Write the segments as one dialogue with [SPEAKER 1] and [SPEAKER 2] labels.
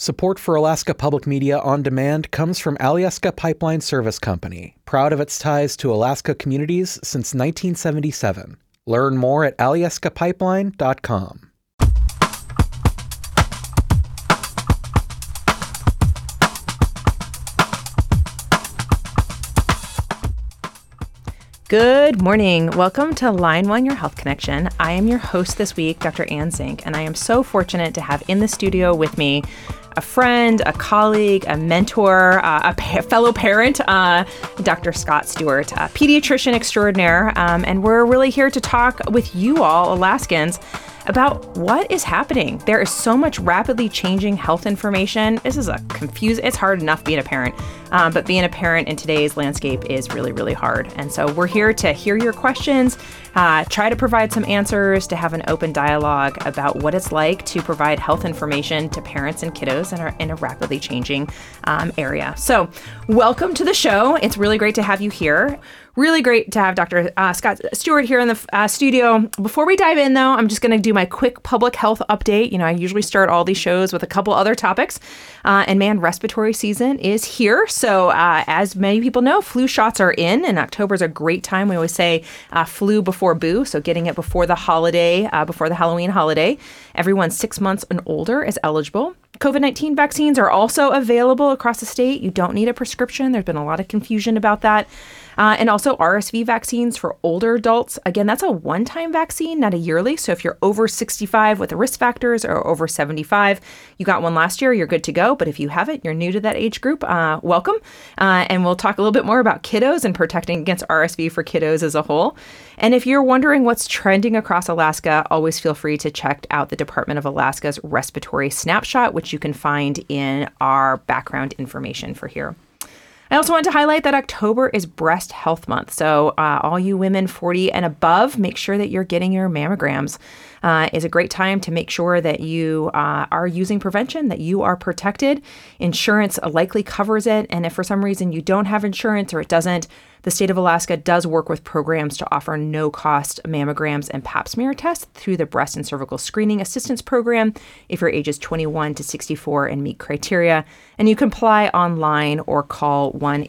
[SPEAKER 1] Support for Alaska Public Media on Demand comes from Alyeska Pipeline Service Company, proud of its ties to Alaska communities since 1977. Learn more at alyeskapipeline.com.
[SPEAKER 2] Good morning. Welcome to Line 1, Your Health Connection. I am your host this week, Dr. Ann Zink, and I am so fortunate to have in the studio with me a friend, a colleague, a mentor, fellow parent, Dr. Scott Stewart, a pediatrician extraordinaire, and we're really here to talk with you all, Alaskans, about what is happening. There is so much rapidly changing health information. This is it's hard enough being a parent, but being a parent in today's landscape is really, really hard. And so we're here to hear your questions, try to provide some answers, to have an open dialogue about what it's like to provide health information to parents and kiddos in a rapidly changing area. So welcome to the show. It's really great to have you here. Really great to have Dr. Scott Stewart here in the studio. Before we dive in, though, I'm just going to do my quick public health update. You know, I usually start all these shows with a couple other topics. And man, respiratory season is here. So as many people know, flu shots are in, and October is a great time. We always say flu before boo. So getting it before the holiday, before the Halloween holiday. Everyone 6 months and older is eligible. COVID-19 vaccines are also available across the state. You don't need a prescription. There's been a lot of confusion about that. And also RSV vaccines for older adults. Again, that's a one-time vaccine, not a yearly. So if you're over 65 with the risk factors or over 75, you got one last year, you're good to go. But if you haven't, you're new to that age group, welcome. And we'll talk a little bit more about kiddos and protecting against RSV for kiddos as a whole. And if you're wondering what's trending across Alaska, always feel free to check out the Department of Alaska's Respiratory Snapshot, which you can find in our background information for here. I also want to highlight that October is Breast Health Month. So all you women 40 and above, make sure that you're getting your mammograms. Is a great time to make sure that you are using prevention, that you are protected. Insurance likely covers it. And if for some reason you don't have insurance or it doesn't, the state of Alaska does work with programs to offer no-cost mammograms and pap smear tests through the Breast and Cervical Screening Assistance Program if your age is 21 to 64 and meet criteria. And you can apply online or call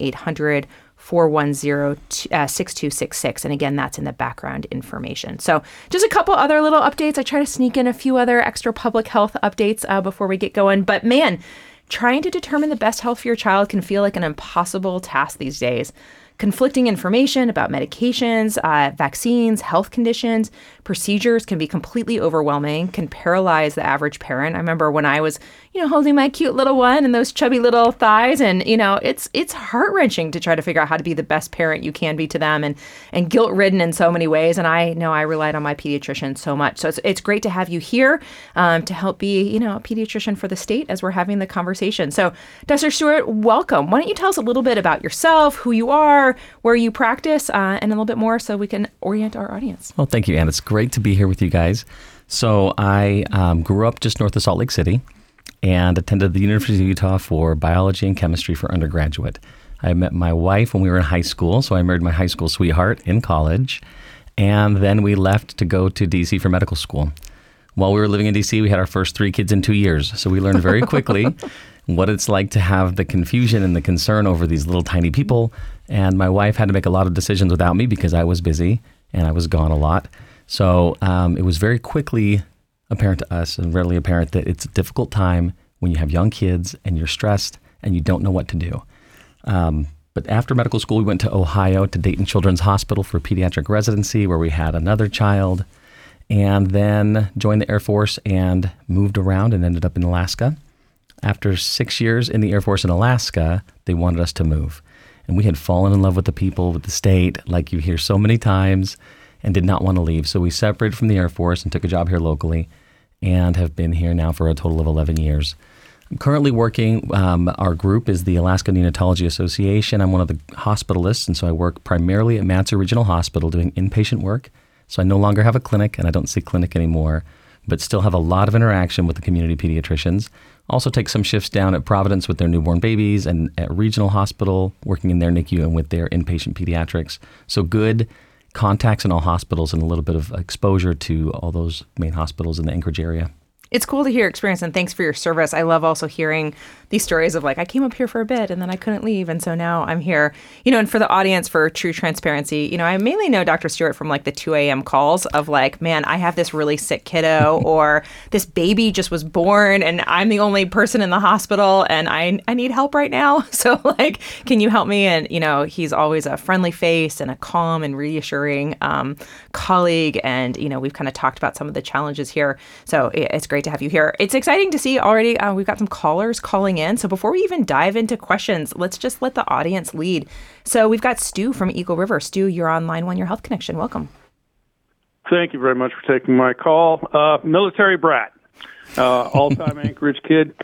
[SPEAKER 2] 1-800-410-6266. And again, that's in the background information. So just a couple other little updates. I try to sneak in a few other extra public health updates before we get going. But man, trying to determine the best health for your child can feel like an impossible task these days. Conflicting information about medications, vaccines, health conditions, procedures can be completely overwhelming, can paralyze the average parent. I remember when I was, holding my cute little one and those chubby little thighs, and, it's heart-wrenching to try to figure out how to be the best parent you can be to them, and guilt-ridden in so many ways. And I know I relied on my pediatrician so much. So it's great to have you here to help be, a pediatrician for the state as we're having the conversation. So Dr. Stewart, welcome. Why don't you tell us a little bit about yourself, who you are, where you practice, and a little bit more so we can orient our audience.
[SPEAKER 3] Well, thank you, Ann. It's great to be here with you guys. So I grew up just north of Salt Lake City and attended the University of Utah for biology and chemistry for undergraduate. I met my wife when we were in high school, so I married my high school sweetheart in college, and then we left to go to D.C. for medical school. While we were living in D.C., we had our first 3 kids in 2 years, so we learned very quickly what it's like to have the confusion and the concern over these little tiny people. And my wife had to make a lot of decisions without me because I was busy and I was gone a lot. So it was very quickly apparent to us, and readily apparent, that it's a difficult time when you have young kids and you're stressed and you don't know what to do. But after medical school, we went to Ohio to Dayton Children's Hospital for pediatric residency, where we had another child, and then joined the Air Force and moved around and ended up in Alaska. After 6 years in the Air Force in Alaska, they wanted us to move. And we had fallen in love with the people, with the state, like you hear so many times, and did not want to leave. So we separated from the Air Force and took a job here locally and have been here now for a total of 11 years. I'm currently working, our group is the Alaska Neonatology Association. I'm one of the hospitalists, and so I work primarily at Matsu Regional Hospital doing inpatient work. So I no longer have a clinic, and I don't see clinic anymore, but still have a lot of interaction with the community pediatricians. Also take some shifts down at Providence with their newborn babies, and at Regional Hospital, working in their NICU and with their inpatient pediatrics. So good contacts in all hospitals and a little bit of exposure to all those main hospitals in the Anchorage area.
[SPEAKER 2] It's cool to hear your experience, and thanks for your service. I love also hearing these stories of like, I came up here for a bit and then I couldn't leave, and so now I'm here. And for the audience, for true transparency, I mainly know Dr. Stewart from like the 2 a.m. calls of like, man, I have this really sick kiddo, or this baby just was born and I'm the only person in the hospital and I need help right now. So like, can you help me? And, he's always a friendly face and a calm and reassuring colleague. And, we've kind of talked about some of the challenges here. So it's great to have you here. It's exciting to see already. We've got some callers calling in. So before we even dive into questions, let's just let the audience lead. So we've got Stu from Eagle River. Stu, you're on Line 1, Your Health Connection. Welcome.
[SPEAKER 4] Thank you very much for taking my call. Military brat, all-time Anchorage kid.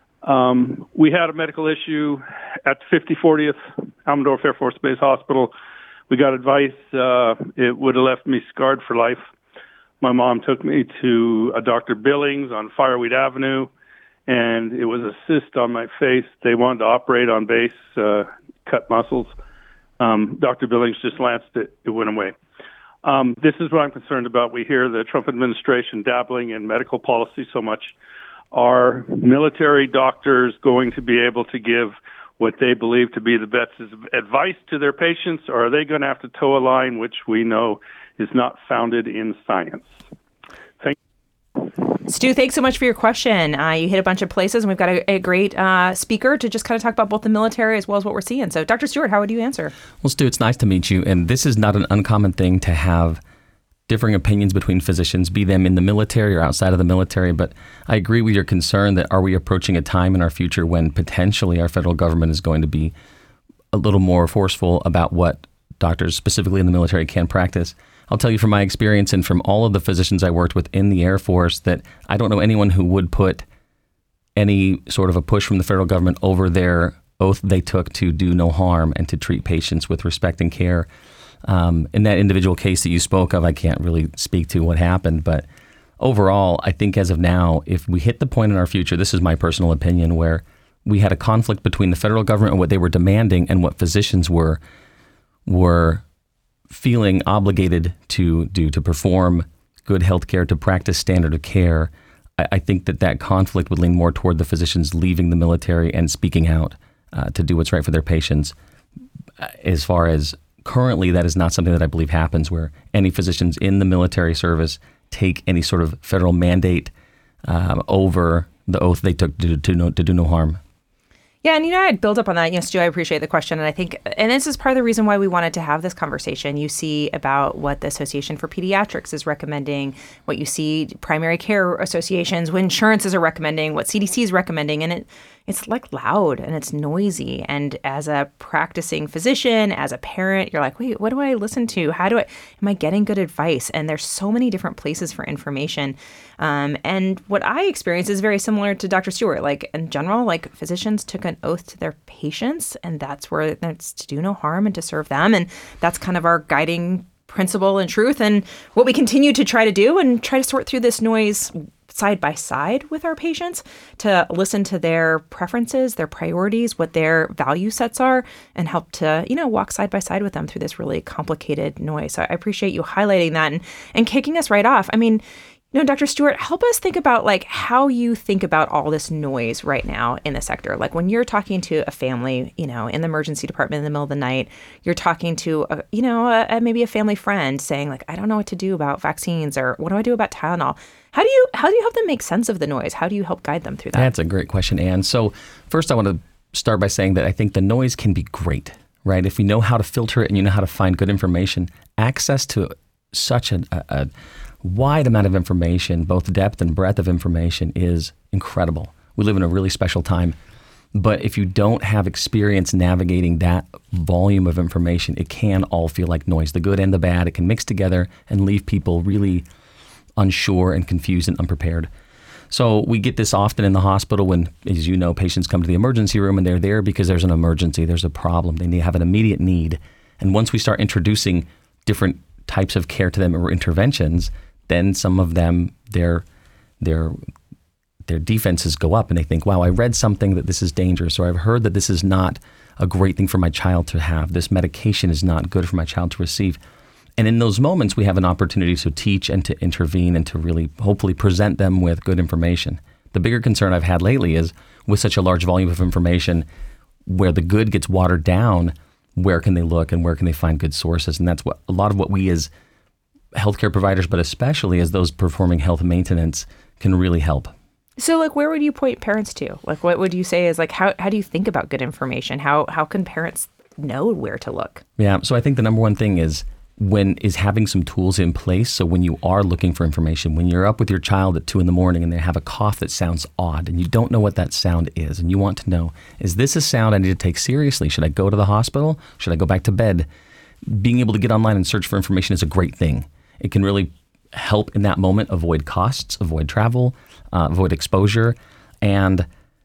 [SPEAKER 4] We had a medical issue at 5040th Almendorf Air Force Base Hospital. We got advice it would have left me scarred for life. My mom took me to a Dr. Billings on Fireweed Avenue, and it was a cyst on my face. They wanted to operate on base, cut muscles. Dr. Billings just lanced it. It went away. This is what I'm concerned about. We hear the Trump administration dabbling in medical policy so much. Are military doctors going to be able to give what they believe to be the best advice to their patients, or are they going to have to toe a line which we know is not founded in science? Thank you.
[SPEAKER 2] Stu, thanks so much for your question. You hit a bunch of places, and we've got a great speaker to just kind of talk about both the military as well as what we're seeing. So, Dr. Stewart, how would you answer?
[SPEAKER 3] Well, Stu, it's nice to meet you. And this is not an uncommon thing to have differing opinions between physicians, be them in the military or outside of the military. But I agree with your concern that are we approaching a time in our future when potentially our federal government is going to be a little more forceful about what doctors, specifically in the military, can practice. I'll tell you from my experience and from all of the physicians I worked with in the Air Force that I don't know anyone who would put any sort of a push from the federal government over their oath they took to do no harm and to treat patients with respect and care. In that individual case that you spoke of, I can't really speak to what happened, but overall, I think as of now, if we hit the point in our future, this is my personal opinion, where we had a conflict between the federal government and what they were demanding and what physicians were feeling obligated to do, to perform good health care, to practice standard of care, I think that conflict would lean more toward the physicians leaving the military and speaking out to do what's right for their patients. As far as currently, that is not something that I believe happens, where any physicians in the military service take any sort of federal mandate over the oath they took to do no harm.
[SPEAKER 2] Yeah, and I'd build up on that. Stu, I appreciate the question. And I think, and this is part of the reason why we wanted to have this conversation. You see about what the Association for Pediatrics is recommending, what you see primary care associations, what insurances are recommending, what CDC is recommending. And it's like loud and it's noisy. And as a practicing physician, as a parent, you're like, wait, what do I listen to? Am I getting good advice? And there's so many different places for information. And what I experience is very similar to Dr. Stewart. Like in general, like physicians took an oath to their patients, and that's where it's to do no harm and to serve them. And that's kind of our guiding principle and truth, and what we continue to try to do and try to sort through this noise side by side with our patients to listen to their preferences, their priorities, what their value sets are, and help to, walk side by side with them through this really complicated noise. So I appreciate you highlighting that and kicking us right off. I mean, Dr. Stewart, help us think about like how you think about all this noise right now in the sector. Like when you're talking to a family, in the emergency department in the middle of the night, you're talking to, maybe a family friend saying like, I don't know what to do about vaccines, or what do I do about Tylenol? How do you help them make sense of the noise? How do you help guide them through that?
[SPEAKER 3] That's a great question, Anne. So first I want to start by saying that I think the noise can be great, right? If you know how to filter it and you know how to find good information, access to such a wide amount of information, both depth and breadth of information, is incredible. We live in a really special time. But if you don't have experience navigating that volume of information, it can all feel like noise, the good and the bad. It can mix together and leave people really unsure and confused and unprepared. So we get this often in the hospital when, as you know, patients come to the emergency room and they're there because there's an emergency, there's a problem, they have an immediate need. And once we start introducing different types of care to them or interventions, then some of them, their defenses go up and they think, wow, I read something that this is dangerous, or I've heard that this is not a great thing for my child to have. This medication is not good for my child to receive. And in those moments, we have an opportunity to teach and to intervene and to really hopefully present them with good information. The bigger concern I've had lately is with such a large volume of information where the good gets watered down, where can they look and where can they find good sources? And that's what a lot of what we as healthcare providers, but especially as those performing health maintenance, can really help.
[SPEAKER 2] So like, where would you point parents to? Like, what would you say is like, how do you think about good information? How can parents know where to look?
[SPEAKER 3] Yeah. So I think the number one thing is having some tools in place. So when you are looking for information, when you're up with your child at 2 a.m. and they have a cough that sounds odd and you don't know what that sound is and you want to know, is this a sound I need to take seriously? Should I go to the hospital? Should I go back to bed? Being able to get online and search for information is a great thing. It can really help in that moment avoid costs, avoid travel, avoid exposure, and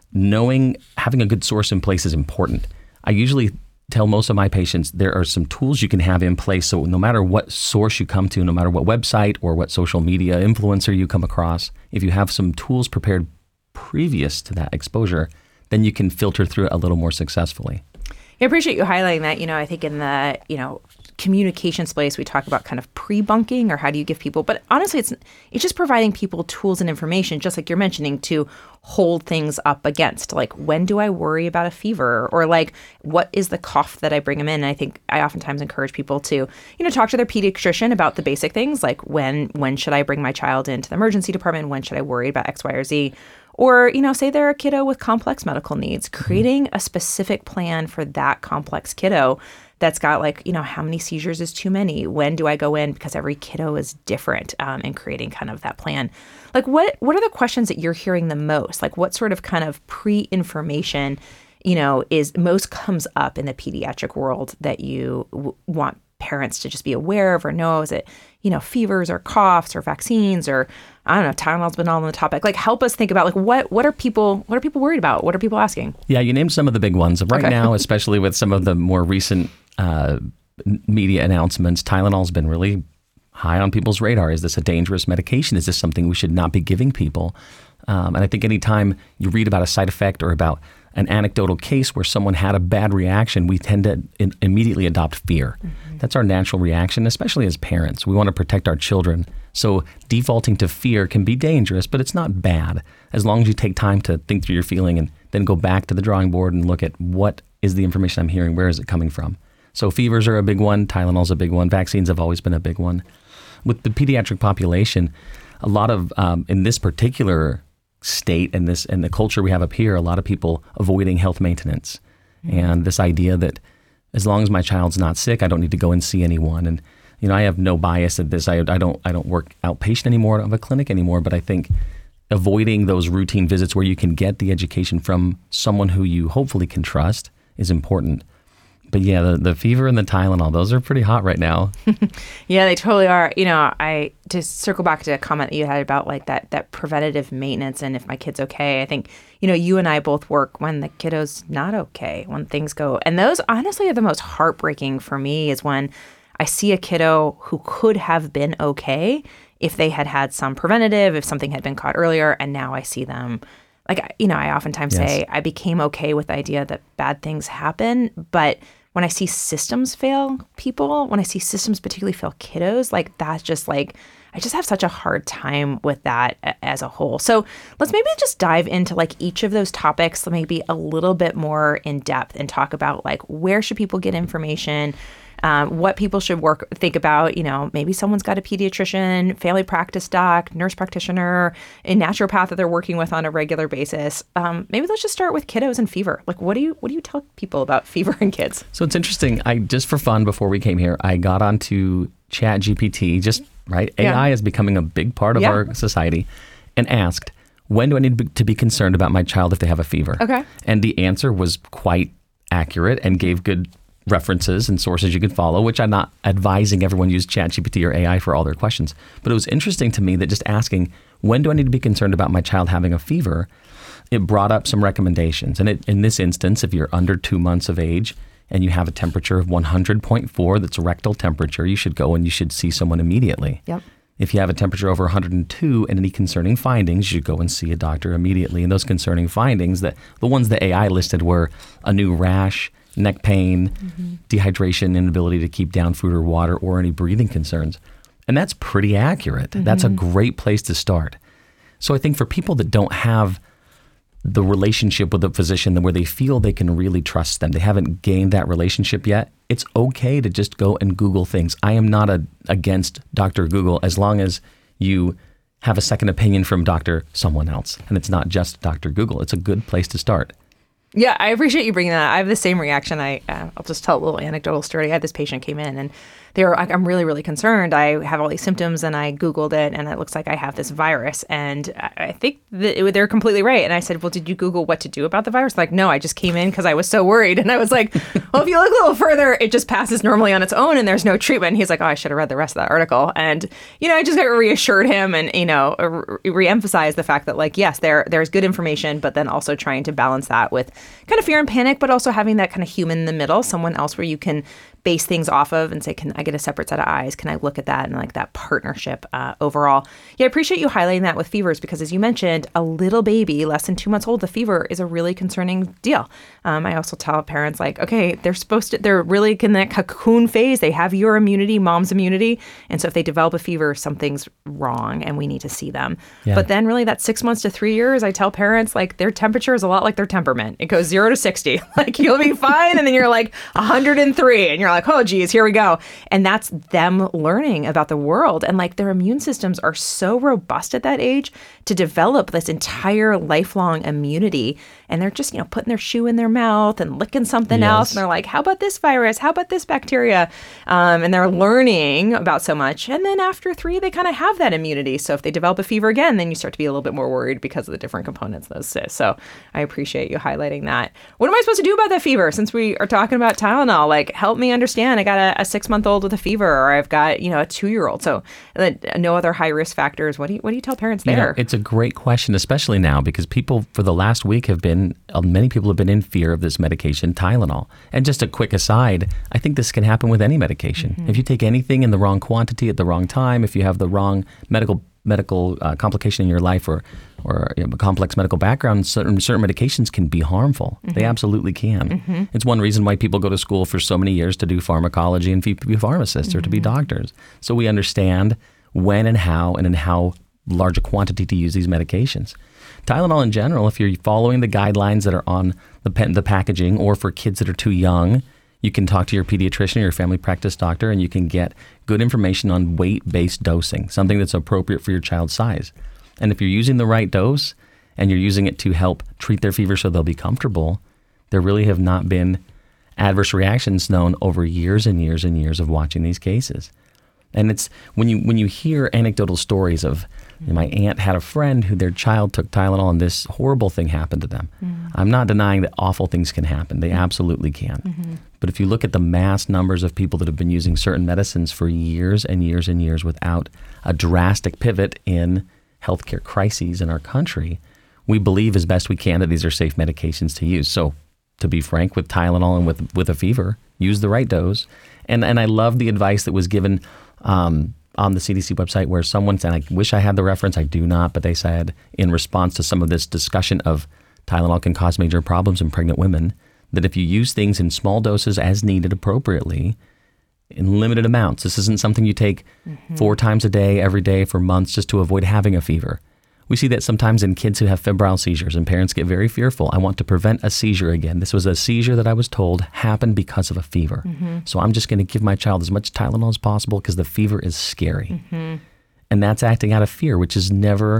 [SPEAKER 3] having a good source in place is important. I usually tell most of my patients there are some tools you can have in place, so no matter what source you come to, no matter what website or what social media influencer you come across, if you have some tools prepared previous to that exposure, then you can filter through it a little more successfully.
[SPEAKER 2] I appreciate you highlighting that. I think in the, communication space, we talk about kind of pre-bunking or how do you give people, but honestly, it's just providing people tools and information, just like you're mentioning, to hold things up against. Like, when do I worry about a fever? Or like, what is the cough that I bring them in? And I think I oftentimes encourage people to, talk to their pediatrician about the basic things, like when should I bring my child into the emergency department? When should I worry about X, Y, or Z? Or, say they're a kiddo with complex medical needs, creating a specific plan for that complex kiddo that's got like, how many seizures is too many? When do I go in? Because every kiddo is different, and creating kind of that plan. Like, what are the questions that you're hearing the most? Like, what sort of kind of pre-information, is most comes up in the pediatric world that you want parents to just be aware of or know? Is it, fevers or coughs or vaccines or, I don't know, Tylenol's been all on the topic. Like, help us think about like, what are people worried about? What are people asking?
[SPEAKER 3] Yeah, you named some of the big ones. Right now, especially with some of the more recent media announcements, Tylenol's been really high on people's radar. Is this a dangerous medication? Is this something we should not be giving people? And I think anytime you read about a side effect or about an anecdotal case where someone had a bad reaction, we tend to immediately adopt fear. Mm-hmm. That's our natural reaction, especially as parents. We want to protect our children. So defaulting to fear can be dangerous, but it's not bad as long as you take time to think through your feeling and then go back to the drawing board and look at what is the information I'm hearing, where is it coming from? So fevers are a big one, Tylenol's a big one, vaccines have always been a big one. With the pediatric population, a lot of, in this particular state and the culture we have up here, a lot of people avoiding health maintenance. Mm-hmm. And this idea that as long as my child's not sick, I don't need to go and see anyone. And I have no bias at this. I don't work outpatient anymore. I don't have a clinic anymore. But I think avoiding those routine visits where you can get the education from someone who you hopefully can trust is important. But yeah, the fever and the Tylenol, those are pretty hot right now.
[SPEAKER 2] Yeah, they totally are. I to circle back to a comment that you had about like that preventative maintenance and if my kid's okay. I think, you and I both work when the kiddo's not okay, when things go. And those honestly are the most heartbreaking for me is when I see a kiddo who could have been okay if they had some preventative, if something had been caught earlier, and now I see them. Like, I oftentimes say I became okay with the idea that bad things happen, but when I see systems fail people, when I see systems particularly fail kiddos, like that's just like, I just have such a hard time with that as a whole. So let's maybe just dive into like each of those topics, maybe a little bit more in depth and talk about like, where should people get information? What people should think about, maybe someone's got a pediatrician, family practice doc, nurse practitioner, a naturopath that they're working with on a regular basis. Maybe let's just start with kiddos and fever. Like, what do you tell people about fever in kids?
[SPEAKER 3] So it's interesting. Just for fun, before we came here, I got onto ChatGPT, right? AI is becoming a big part of our society, and asked, when do I need to be concerned about my child if they have a fever? Okay. And the answer was quite accurate and gave good references and sources you could follow, which I'm not advising everyone use ChatGPT or AI for all their questions. But it was interesting to me that just asking, when do I need to be concerned about my child having a fever? It brought up some recommendations. And in this instance, if you're under 2 months of age and you have a temperature of 100.4, that's rectal temperature, you should go and you should see someone immediately. Yep. If you have a temperature over 102 and any concerning findings, you should go and see a doctor immediately. And those concerning findings, the ones that AI listed were a new rash, neck pain, dehydration, inability to keep down food or water, or any breathing concerns. And that's pretty accurate. That's a great place to start. So I think for people that don't have the relationship with a physician where they feel they can really trust them, they haven't gained that relationship yet, it's okay to just go and Google things. I am not against Dr. Google as long as you have a second opinion from Dr. someone else. And it's not just Dr. Google. It's a good place to start.
[SPEAKER 2] Yeah, I appreciate you bringing that up. I have the same reaction. I'll just tell a little anecdotal story. I had this patient came in and they were like, I'm really, really concerned. I have all these symptoms and I Googled it and it looks like I have this virus. And I think that they're completely right. And I said, well, did you Google what to do about the virus? Like, no, I just came in because I was so worried. And I was like, well, if you look a little further, it just passes normally on its own and there's no treatment. And he's like, oh, I should have read the rest of that article. And, I just got reassured him and, reemphasized the fact that like, yes, there's good information, but then also trying to balance that with kind of fear and panic, but also having that kind of human in the middle, someone else where you can base things off of and say, can I get a separate set of eyes? Can I look at that and like that partnership overall? Yeah, I appreciate you highlighting that with fevers because as you mentioned, a little baby less than 2 months old, the fever is a really concerning deal. I also tell parents like, okay, they're really in that cocoon phase. They have your immunity, mom's immunity. And so if they develop a fever, something's wrong and we need to see them. Yeah. But then really that 6 months to 3 years, I tell parents like their temperature is a lot like their temperament. It goes 0 to 60. Like you'll be fine. And then you're like 103 and you're like, oh, geez, here we go. And that's them learning about the world. And like their immune systems are so robust at that age to develop this entire lifelong immunity. And they're just, putting their shoe in their mouth and licking something else. And they're like, how about this virus? How about this bacteria? And they're learning about so much. And then after 3, they kind of have that immunity. So if they develop a fever again, then you start to be a little bit more worried because of the different components of those. So I appreciate you highlighting that. What am I supposed to do about that fever? Since we are talking about Tylenol, like help me understand. I got a 6-month-old with a fever, or I've got, a 2-year-old. So no other high risk factors. What do you tell parents there?
[SPEAKER 3] It's a great question, especially now because people for the last week many people have been in fear of this medication, Tylenol. And just a quick aside, I think this can happen with any medication. If you take anything in the wrong quantity at the wrong time, if you have the wrong medical complication in your life or a complex medical background, certain medications can be harmful. They absolutely can. It's one reason why people go to school for so many years to do pharmacology and be pharmacists or to be doctors. So we understand when and how and in how large a quantity to use these medications. Tylenol in general, if you're following the guidelines that are on the packaging, or for kids that are too young, you can talk to your pediatrician or your family practice doctor and you can get good information on weight-based dosing, something that's appropriate for your child's size. And if you're using the right dose and you're using it to help treat their fever so they'll be comfortable, there really have not been adverse reactions known over years and years and years of watching these cases. And it's when you hear anecdotal stories of my aunt had a friend who their child took Tylenol and this horrible thing happened to them. I'm not denying that awful things can happen. They absolutely can. But if you look at the mass numbers of people that have been using certain medicines for years and years and years without a drastic pivot in healthcare crises in our country, we believe as best we can that these are safe medications to use. So to be frank, with Tylenol and with a fever, use the right dose. And I love the advice that was given on the CDC website where someone said, I wish I had the reference, I do not, but they said in response to some of this discussion of Tylenol can cause major problems in pregnant women, that if you use things in small doses as needed appropriately, in limited amounts, this isn't something you take 4 times a day, every day for months just to avoid having a fever. We see that sometimes in kids who have febrile seizures and parents get very fearful. I want to prevent a seizure again. This was a seizure that I was told happened because of a fever. So I'm just going to give my child as much Tylenol as possible because the fever is scary. And that's acting out of fear, which is never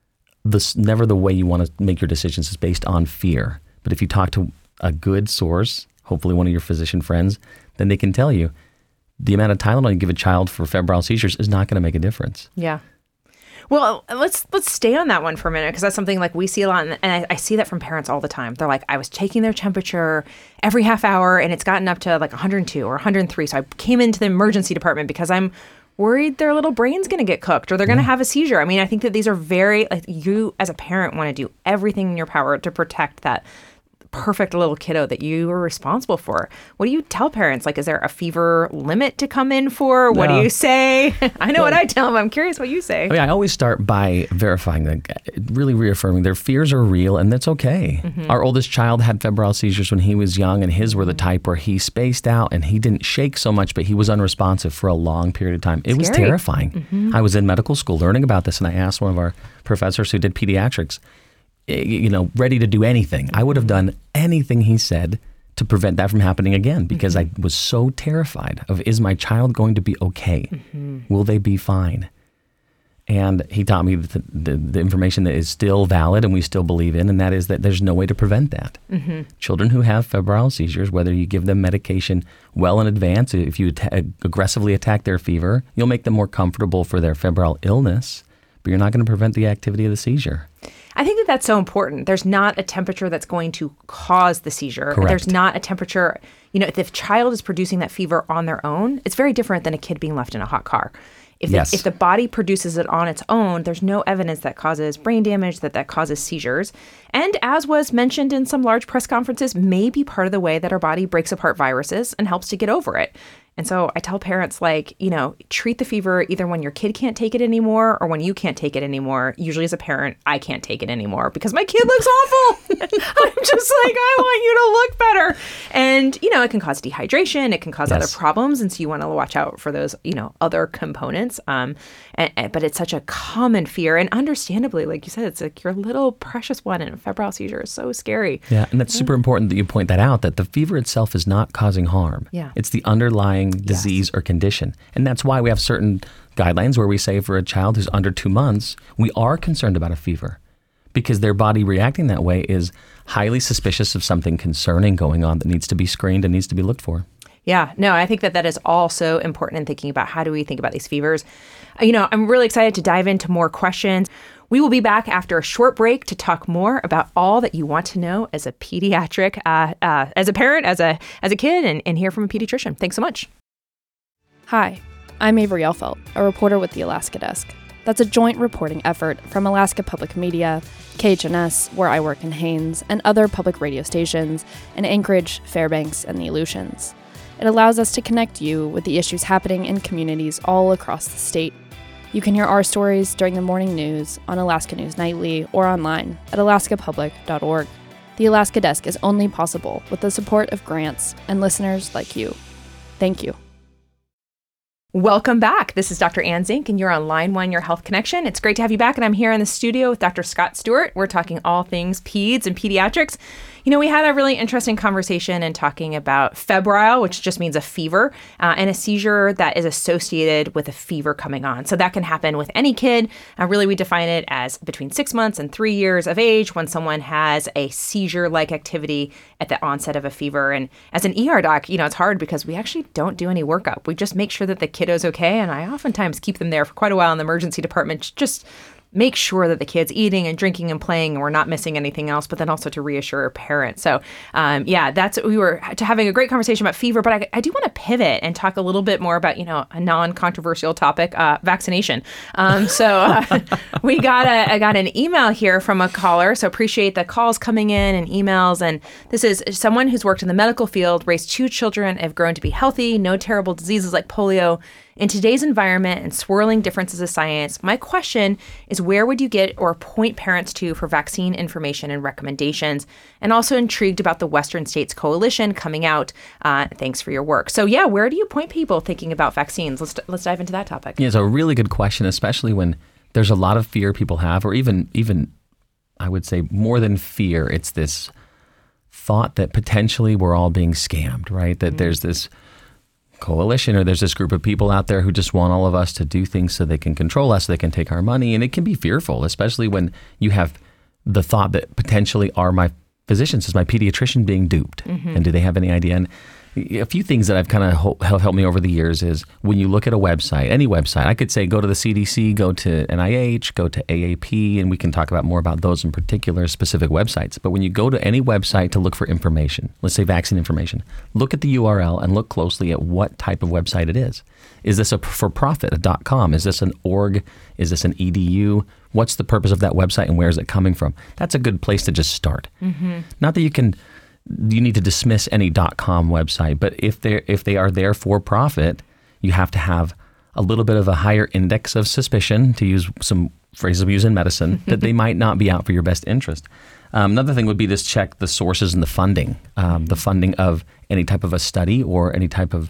[SPEAKER 3] the way you want to make your decisions, is based on fear. But if you talk to a good source, hopefully one of your physician friends, then they can tell you the amount of Tylenol you give a child for febrile seizures is not going to make a difference.
[SPEAKER 2] Yeah. Well, let's stay on that one for a minute because that's something like we see a lot, and I see that from parents all the time. They're like, I was taking their temperature every half hour, and it's gotten up to like 102 or 103. So I came into the emergency department because I'm worried their little brain's going to get cooked or they're going to have a seizure. I mean, I think that these are very, like, you as a parent want to do everything in your power to protect that perfect little kiddo that you were responsible for. What do you tell parents? Like, is there a fever limit to come in for? What do you say? I know what I tell them. I'm curious what you say.
[SPEAKER 3] I always start by verifying, really reaffirming their fears are real and that's okay. Our oldest child had febrile seizures when he was young, and his were the type where he spaced out and he didn't shake so much, but he was unresponsive for a long period of time. It was terrifying. I was in medical school learning about this, and I asked one of our professors who did pediatrics, ready to do anything. I would have done anything he said to prevent that from happening again, because I was so terrified of, is my child going to be okay? Will they be fine? And he taught me the information that is still valid and we still believe in, and that is that there's no way to prevent that. Children who have febrile seizures, whether you give them medication well in advance, if you aggressively attack their fever, you'll make them more comfortable for their febrile illness, but you're not going to prevent the activity of the seizure.
[SPEAKER 2] I think that that's so important. There's not a temperature that's going to cause the seizure.
[SPEAKER 3] Correct.
[SPEAKER 2] There's not a temperature, if the child is producing that fever on their own, it's very different than a kid being left in a hot car. If the body produces it on its own, there's no evidence that causes brain damage, that causes seizures. And as was mentioned in some large press conferences, may be part of the way that our body breaks apart viruses and helps to get over it. And so I tell parents, treat the fever either when your kid can't take it anymore or when you can't take it anymore. Usually as a parent, I can't take it anymore because my kid looks awful. I'm just I want you to look better. And, it can cause dehydration. It can cause other problems. And so you want to watch out for those, other components. But it's such a common fear. And understandably, like you said, it's like your little precious one, and a febrile seizure is so scary.
[SPEAKER 3] Yeah, and that's super important that you point that out, that the fever itself is not causing harm.
[SPEAKER 2] Yeah.
[SPEAKER 3] It's the underlying disease or condition. And that's why we have certain guidelines where we say for a child who's under 2 months, we are concerned about a fever, because their body reacting that way is highly suspicious of something concerning going on that needs to be screened and needs to be looked for.
[SPEAKER 2] Yeah, no, I think that is also important in thinking about how do we think about these fevers. I'm really excited to dive into more questions. We will be back after a short break to talk more about all that you want to know as a pediatric, as a parent, as a kid, and hear from a pediatrician. Thanks so much.
[SPEAKER 5] Hi, I'm Avery Elfelt, a reporter with the Alaska Desk. That's a joint reporting effort from Alaska Public Media, KHNS, where I work in Haines, and other public radio stations in Anchorage, Fairbanks, and the Aleutians. It allows us to connect you with the issues happening in communities all across the state. You can hear our stories during the morning news on Alaska News Nightly or online at alaskapublic.org. The Alaska Desk is only possible with the support of grants and listeners like you. Thank you.
[SPEAKER 2] Welcome back. This is Dr. Ann Zink, and you're on Line 1, Your Health Connection. It's great to have you back, and I'm here in the studio with Dr. Scott Stewart. We're talking all things peds and pediatrics. We had a really interesting conversation in talking about febrile, which just means a fever, and a seizure that is associated with a fever coming on. So that can happen with any kid. Really, we define it as between 6 months and 3 years of age when someone has a seizure-like activity at the onset of a fever. And as an ER doc, it's hard because we actually don't do any workup. We just make sure that the kiddo's okay, and I oftentimes keep them there for quite a while in the emergency department, just make sure that the kid's eating and drinking and playing and we're not missing anything else, but then also to reassure parents. So we were having a great conversation about fever, but I do want to pivot and talk a little bit more about, a non-controversial topic, vaccination. I got an email here from a caller, so appreciate the calls coming in and emails. And this is someone who's worked in the medical field, raised 2 children, have grown to be healthy, no terrible diseases like polio. In today's environment and swirling differences of science, my question is, where would you get or point parents to for vaccine information and recommendations? And also intrigued about the Western States Coalition coming out. Thanks for your work. So where do you point people thinking about vaccines? Let's dive into that topic.
[SPEAKER 3] Yeah, it's a really good question, especially when there's a lot of fear people have, or even I would say more than fear, it's this thought that potentially we're all being scammed, right? That there's this coalition, or there's this group of people out there who just want all of us to do things so they can control us, so they can take our money. And it can be fearful, especially when you have the thought that potentially are my physicians, is my pediatrician being duped? And do they have any idea? And a few things that I've kind of helped me over the years is when you look at a website, any website, I could say go to the CDC, go to NIH, go to AAP, and we can talk about more about those in particular specific websites. But when you go to any website to look for information, let's say vaccine information, look at the URL and look closely at what type of website it is. Is this a for-profit, a .com? Is this an org? Is this an edu? What's the purpose of that website and where is it coming from? That's a good place to just start. Not that you can you need to dismiss any .com website. But if they are there for profit, you have to have a little bit of a higher index of suspicion, to use some phrases we use in medicine, that they might not be out for your best interest. Another thing would be to check the sources and the funding of any type of a study or any type of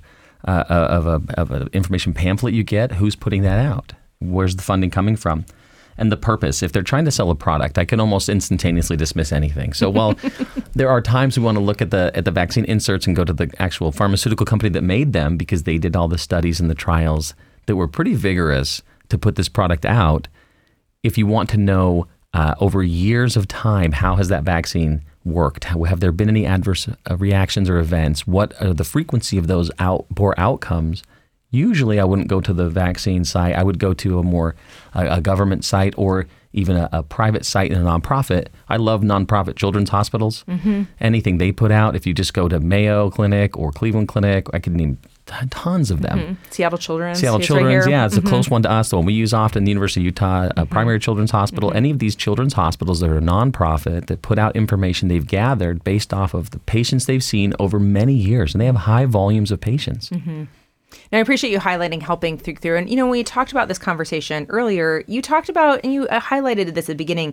[SPEAKER 3] an information pamphlet you get. Who's putting that out? Where's the funding coming from? And the purpose. If they're trying to sell a product, I can almost instantaneously dismiss anything. So while there are times we want to look at the vaccine inserts and go to the actual pharmaceutical company that made them, because they did all the studies and the trials that were pretty vigorous to put this product out. If you want to know over years of time, how has that vaccine worked? Have there been any adverse reactions or events? What are the frequency of those poor outcomes? Usually I wouldn't go to the vaccine site. I would go to a government site, or even a private site and a nonprofit. I love nonprofit children's hospitals. Anything they put out, if you just go to Mayo Clinic or Cleveland Clinic, I could name tons of them.
[SPEAKER 2] Seattle Children's.
[SPEAKER 3] Right, yeah, it's a close one to us. The one we use often, the University of Utah Primary Children's Hospital. Any of these children's hospitals that are a nonprofit that put out information they've gathered based off of the patients they've seen over many years, and they have high volumes of patients.
[SPEAKER 2] Now, I appreciate you highlighting helping through. And, when we talked about this conversation earlier, you talked about, and you highlighted this at the beginning,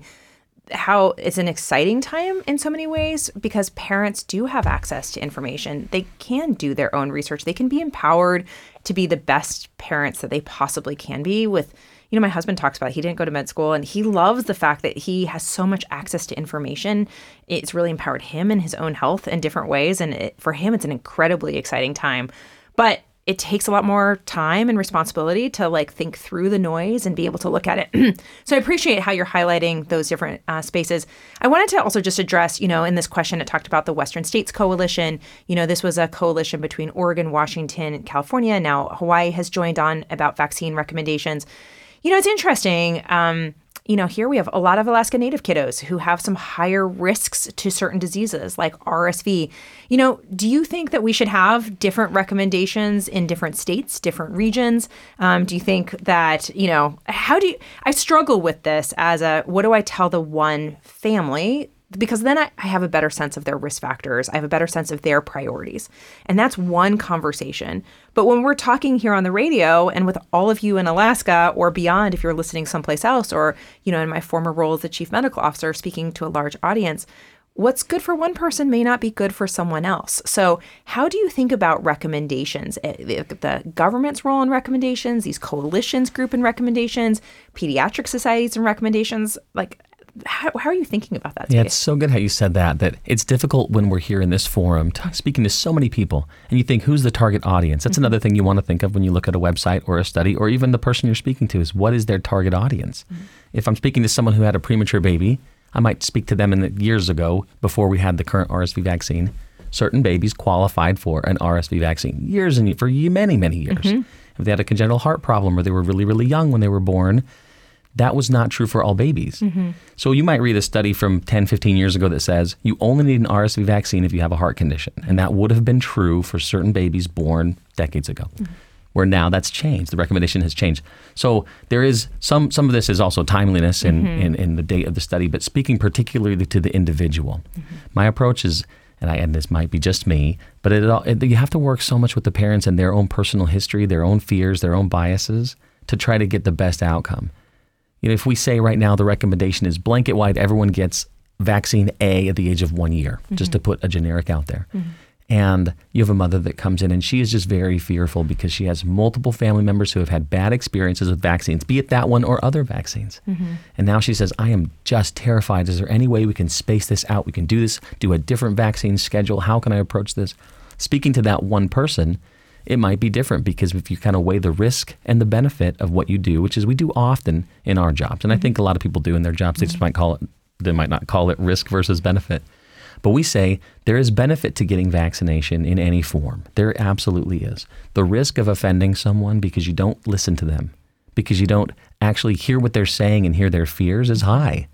[SPEAKER 2] how it's an exciting time in so many ways, because parents do have access to information. They can do their own research. They can be empowered to be the best parents that they possibly can be. With, my husband talks about, he didn't go to med school, and he loves the fact that he has so much access to information. It's really empowered him in his own health in different ways. And for him, it's an incredibly exciting time. But it takes a lot more time and responsibility to think through the noise and be able to look at it. So I appreciate how you're highlighting those different spaces. I wanted to also just address, in this question, it talked about the Western States Coalition. This was a coalition between Oregon, Washington, and California. Now Hawaii has joined on about vaccine recommendations. It's interesting. Here we have a lot of Alaska Native kiddos who have some higher risks to certain diseases like RSV. Do you think that we should have different recommendations in different states, different regions? Do you think that, I struggle with this as what do I tell the one family? Because then I have a better sense of their risk factors. I have a better sense of their priorities. And that's one conversation. But when we're talking here on the radio and with all of you in Alaska or beyond, if you're listening someplace else, or, in my former role as the chief medical officer speaking to a large audience, what's good for one person may not be good for someone else. So how do you think about recommendations, the government's role in recommendations, these coalitions group in recommendations, pediatric societies and recommendations? How are you thinking about that today?
[SPEAKER 3] Yeah, it's so good how you said that it's difficult when we're here in this forum speaking to so many people, and you think, who's the target audience? That's another thing you want to think of when you look at a website or a study, or even the person you're speaking to, is what is their target audience? If I'm speaking to someone who had a premature baby, I might speak to them years ago, before we had the current RSV vaccine. Certain babies qualified for an RSV vaccine for many, many years. If they had a congenital heart problem, or they were really, really young when they were born, that was not true for all babies. So you might read a study from 10, 15 years ago that says you only need an RSV vaccine if you have a heart condition. And that would have been true for certain babies born decades ago, where now that's changed. The recommendation has changed. So there is some of this is also timeliness in the date of the study, but speaking particularly to the individual. My approach is, and this might be just me, but you have to work so much with the parents and their own personal history, their own fears, their own biases, to try to get the best outcome. If we say right now the recommendation is blanket wide, everyone gets vaccine A at the age of 1 year, just to put a generic out there. And you have a mother that comes in and she is just very fearful because she has multiple family members who have had bad experiences with vaccines, be it that one or other vaccines. And now she says, I am just terrified. Is there any way we can space this out? We can do this, do a different vaccine schedule. How can I approach this? Speaking to that one person, it might be different, because if you kind of weigh the risk and the benefit of what you do, which is we do often in our jobs, and I think a lot of people do in their jobs, they might not call it risk versus benefit. But we say there is benefit to getting vaccination in any form. There absolutely is. The risk of offending someone because you don't listen to them, because you don't actually hear what they're saying and hear their fears, is high.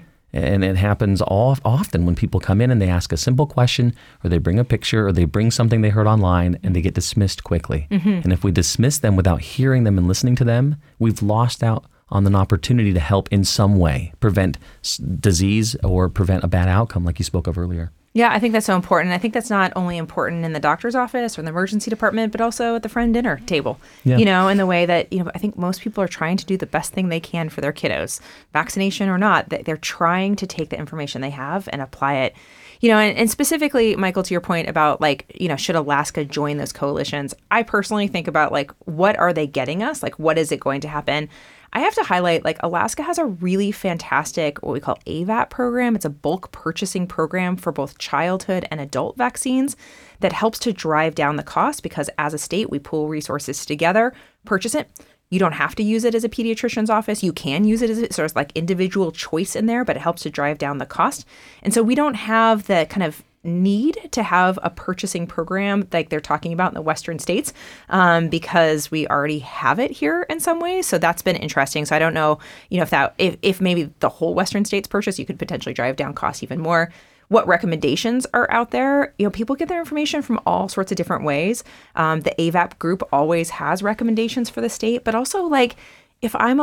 [SPEAKER 3] And it happens often when people come in and they ask a simple question, or they bring a picture, or they bring something they heard online, and they get dismissed quickly. And if we dismiss them without hearing them and listening to them, we've lost out on an opportunity to help in some way prevent disease or prevent a bad outcome like you spoke of earlier.
[SPEAKER 2] Yeah, I think that's so important. I think that's not only important in the doctor's office or the emergency department, but also at the friend dinner table, in the way that, I think most people are trying to do the best thing they can for their kiddos, vaccination or not, that they're trying to take the information they have and apply it. And specifically, Michael, to your point about should Alaska join those coalitions? I personally think about what are they getting us? What is it going to happen? I have to highlight, Alaska has a really fantastic, what we call AVAP program. It's a bulk purchasing program for both childhood and adult vaccines that helps to drive down the cost because as a state, we pool resources together, purchase it. You don't have to use it as a pediatrician's office. You can use it as a sort of individual choice in there, but it helps to drive down the cost. And so we don't have the kind of need to have a purchasing program like they're talking about in the Western states because we already have it here in some ways. So that's been interesting. So I don't know, if maybe the whole Western states purchase, you could potentially drive down costs even more. What recommendations are out there? People get their information from all sorts of different ways. The AVAP group always has recommendations for the state, but also if I'm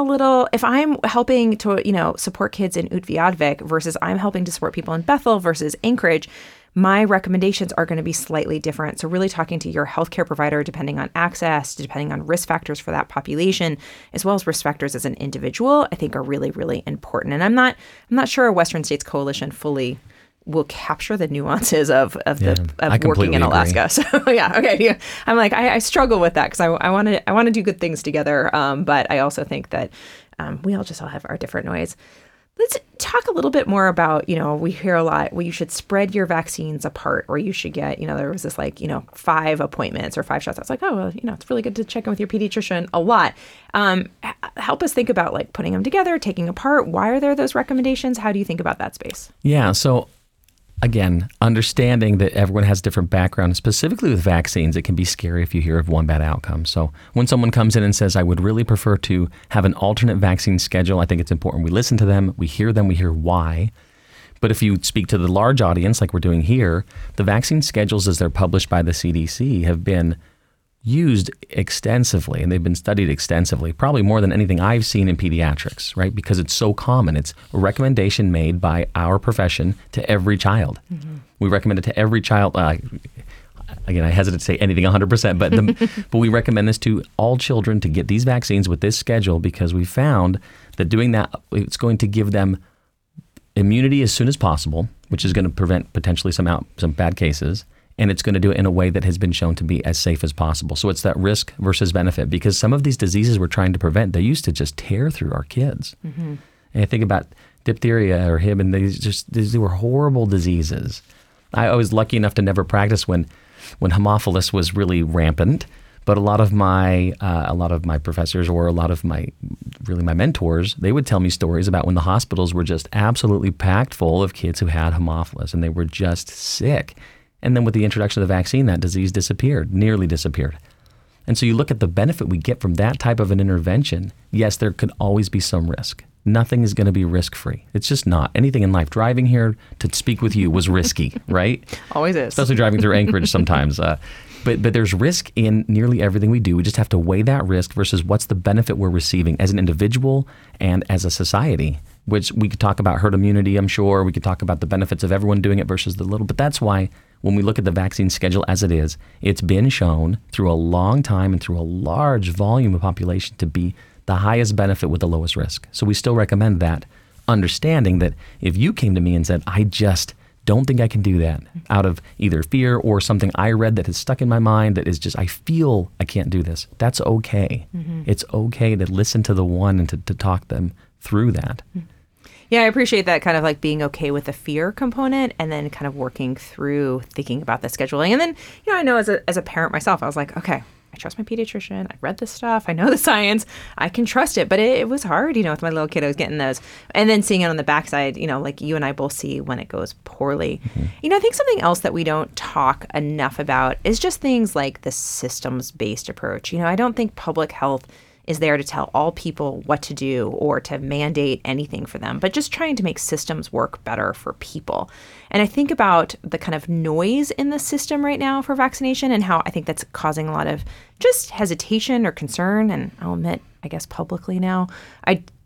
[SPEAKER 2] helping to, support kids in Utqiagvik versus I'm helping to support people in Bethel versus Anchorage, my recommendations are going to be slightly different. So really talking to your healthcare provider, depending on access, depending on risk factors for that population, as well as risk factors as an individual, I think are really, really important. And I'm not sure a Western States Coalition fully will capture the nuances of working in Alaska.
[SPEAKER 3] Agree.
[SPEAKER 2] So yeah. I'm I struggle with that because I want to do good things together. But I also think that we all have our different ways. Let's talk a little bit more about, we hear a lot, you should spread your vaccines apart, or you should get, there was this 5 appointments or 5 shots. I was it's really good to check in with your pediatrician a lot. Help us think about putting them together, taking apart. Why are there those recommendations? How do you think about that space?
[SPEAKER 3] Yeah. So again, understanding that everyone has different backgrounds, specifically with vaccines, it can be scary if you hear of one bad outcome. So when someone comes in and says, I would really prefer to have an alternate vaccine schedule, I think it's important we listen to them, we hear why. But if you speak to the large audience like we're doing here, the vaccine schedules as they're published by the CDC have been used extensively, and they've been studied extensively, probably more than anything I've seen in pediatrics, right? Because it's so common. It's a recommendation made by our profession to every child. Mm-hmm. We recommend it to every child. Again, I hesitate to say anything 100%, but we recommend this to all children to get these vaccines with this schedule because we found that doing that, it's going to give them immunity as soon as possible, which is going to prevent potentially some bad cases. And it's going to do it in a way that has been shown to be as safe as possible. So it's that risk versus benefit, because some of these diseases we're trying to prevent, they used to just tear through our kids. Mm-hmm. And I think about diphtheria or Hib, and these were horrible diseases. I was lucky enough to never practice when Haemophilus was really rampant. But a lot of my professors or a lot of my mentors, they would tell me stories about when the hospitals were just absolutely packed full of kids who had Haemophilus, and they were just sick. And then with the introduction of the vaccine, that disease nearly disappeared. And so you look at the benefit we get from that type of an intervention. Yes, there could always be some risk. Nothing is going to be risk-free. It's just not. Anything in life. Driving here to speak with you was risky, right?
[SPEAKER 2] Always is.
[SPEAKER 3] Especially driving through Anchorage sometimes. But there's risk in nearly everything we do. We just have to weigh that risk versus what's the benefit we're receiving as an individual and as a society, which we could talk about herd immunity, I'm sure. We could talk about the benefits of everyone doing it versus the little. But that's why when we look at the vaccine schedule as it is, it's been shown through a long time and through a large volume of population to be the highest benefit with the lowest risk. So we still recommend that, understanding that if you came to me and said, I just don't think I can do that out of either fear or something I read that has stuck in my mind that is just, I feel I can't do this, that's okay. Mm-hmm. It's okay to listen to the one and to talk them through that. Mm-hmm.
[SPEAKER 2] Yeah, I appreciate that kind of being okay with the fear component and then kind of working through thinking about the scheduling. And then, I know as a parent myself, I was like, okay, I trust my pediatrician. I read this stuff. I know the science. I can trust it. But it was hard, with my little kid, I was getting those. And then seeing it on the backside, like you and I both see when it goes poorly. Mm-hmm. I think something else that we don't talk enough about is just things like the systems-based approach. I don't think public health is there to tell all people what to do or to mandate anything for them, but just trying to make systems work better for people. And I think about the kind of noise in the system right now for vaccination and how I think that's causing a lot of just hesitation or concern. And I'll admit, I guess publicly now, I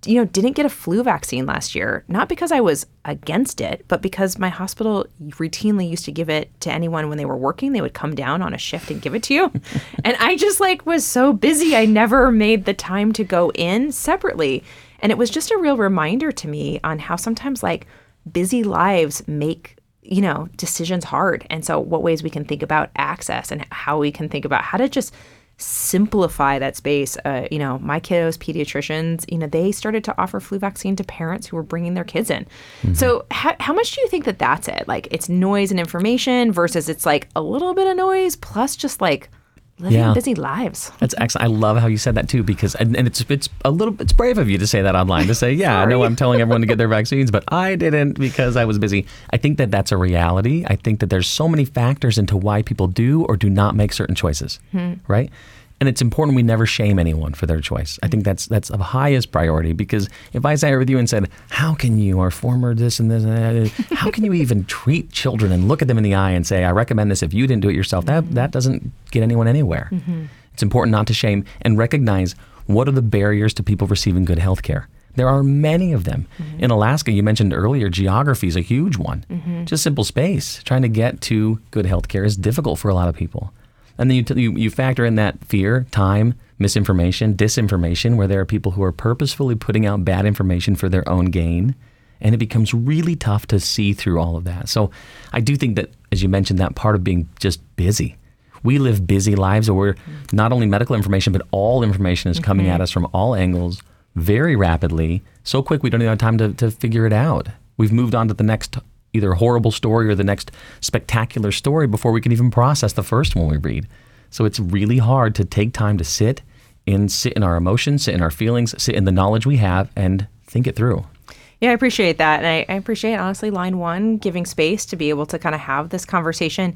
[SPEAKER 2] didn't get a flu vaccine last year, not because I was against it, but because my hospital routinely used to give it to anyone when they were working. They would come down on a shift and give it to you. And I just was so busy. I never made the time to go in separately. And it was just a real reminder to me on how sometimes busy lives make decisions hard. And so what ways we can think about access and how we can think about how to just simplify that space. My kiddos, pediatricians, they started to offer flu vaccine to parents who were bringing their kids in. Mm-hmm. So how much do you think that that's it? It's noise and information versus it's a little bit of noise plus just living busy lives.
[SPEAKER 3] That's excellent. I love how you said that too, because and it's brave of you to say that online, to say, I know I'm telling everyone to get their vaccines, but I didn't because I was busy. I think that that's a reality. I think that there's so many factors into why people do or do not make certain choices, right? And it's important we never shame anyone for their choice. I think that's of highest priority, because if I sat here with you and said, how can you, or former this and this, how can you even treat children and look at them in the eye and say, I recommend this if you didn't do it yourself, that doesn't get anyone anywhere. Mm-hmm. It's important not to shame and recognize what are the barriers to people receiving good health care. There are many of them. Mm-hmm. In Alaska, you mentioned earlier, geography is a huge one. Mm-hmm. Just simple space. Trying to get to good health care is difficult for a lot of people. And then you factor in that fear, time, misinformation, disinformation, where there are people who are purposefully putting out bad information for their own gain. And it becomes really tough to see through all of that. So I do think that, as you mentioned, that part of being just busy. We live busy lives where not only medical information, but all information is coming at us from all angles very rapidly, so quick we don't even have time to figure it out. We've moved on to the next either horrible story or the next spectacular story before we can even process the first one we read. So it's really hard to take time to sit in our emotions, sit in our feelings, sit in the knowledge we have, and think it through.
[SPEAKER 2] Yeah, I appreciate that. And I appreciate, honestly, Line One giving space to be able to kind of have this conversation.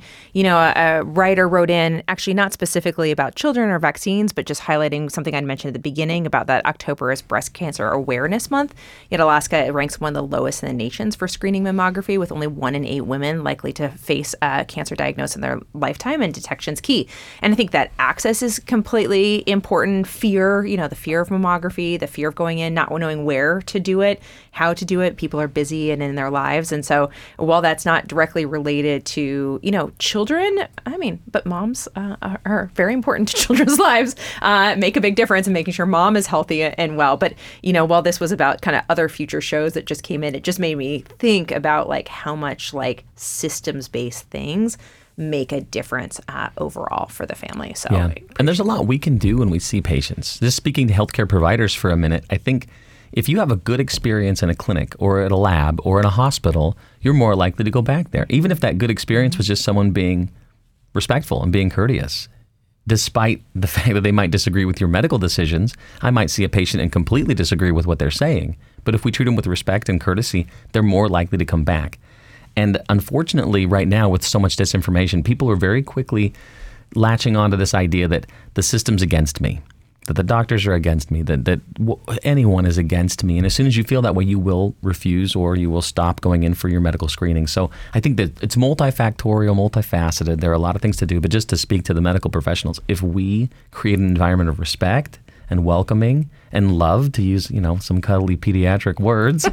[SPEAKER 2] A writer wrote in, actually not specifically about children or vaccines, but just highlighting something I'd mentioned at the beginning about that October is Breast Cancer Awareness Month. Yet Alaska ranks one of the lowest in the nations for screening mammography, with only 1 in 8 women likely to face a cancer diagnosis in their lifetime, and detection's key. And I think that access is completely important. Fear, the fear of mammography, the fear of going in, not knowing where to do it, how to do it. People are busy and in their lives. And so while that's not directly related to, children, but moms are very important to children's lives, make a big difference in making sure mom is healthy and well. But, while this was about kind of other future shows that just came in, it just made me think about how much systems-based things make a difference overall for the family. So
[SPEAKER 3] yeah. And there's a lot we can do when we see patients. Just speaking to healthcare providers for a minute, I think if you have a good experience in a clinic or at a lab or in a hospital, you're more likely to go back there. Even if that good experience was just someone being respectful and being courteous. Despite the fact that they might disagree with your medical decisions, I might see a patient and completely disagree with what they're saying. But if we treat them with respect and courtesy, they're more likely to come back. And unfortunately, right now, with so much disinformation, people are very quickly latching onto this idea that the system's against me, that the doctors are against me, that anyone is against me. And as soon as you feel that way, you will refuse or you will stop going in for your medical screening. So I think that it's multifactorial, multifaceted. There are a lot of things to do. But just to speak to the medical professionals, if we create an environment of respect and welcoming and love, to use, some cuddly pediatric words,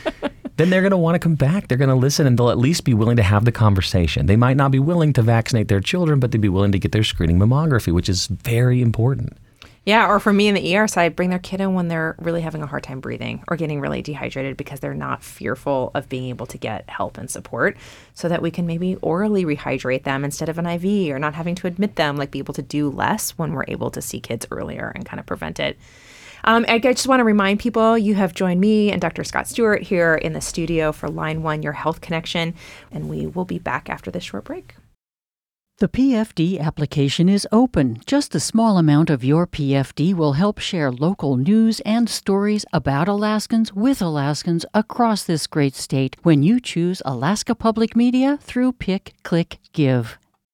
[SPEAKER 3] then they're going to want to come back. They're going to listen, and they'll at least be willing to have the conversation. They might not be willing to vaccinate their children, but they'd be willing to get their screening mammography, which is very important.
[SPEAKER 2] Yeah, or for me in the ER side, bring their kid in when they're really having a hard time breathing or getting really dehydrated because they're not fearful of being able to get help and support, so that we can maybe orally rehydrate them instead of an IV, or not having to admit them, be able to do less when we're able to see kids earlier and kind of prevent it. I just want to remind people, you have joined me and Dr. Scott Stewart here in the studio for Line One, Your Health Connection, and we will be back after this short break.
[SPEAKER 6] The PFD application is open. Just a small amount of your PFD will help share local news and stories about Alaskans with Alaskans across this great state when you choose Alaska Public Media through Pick, Click, Give.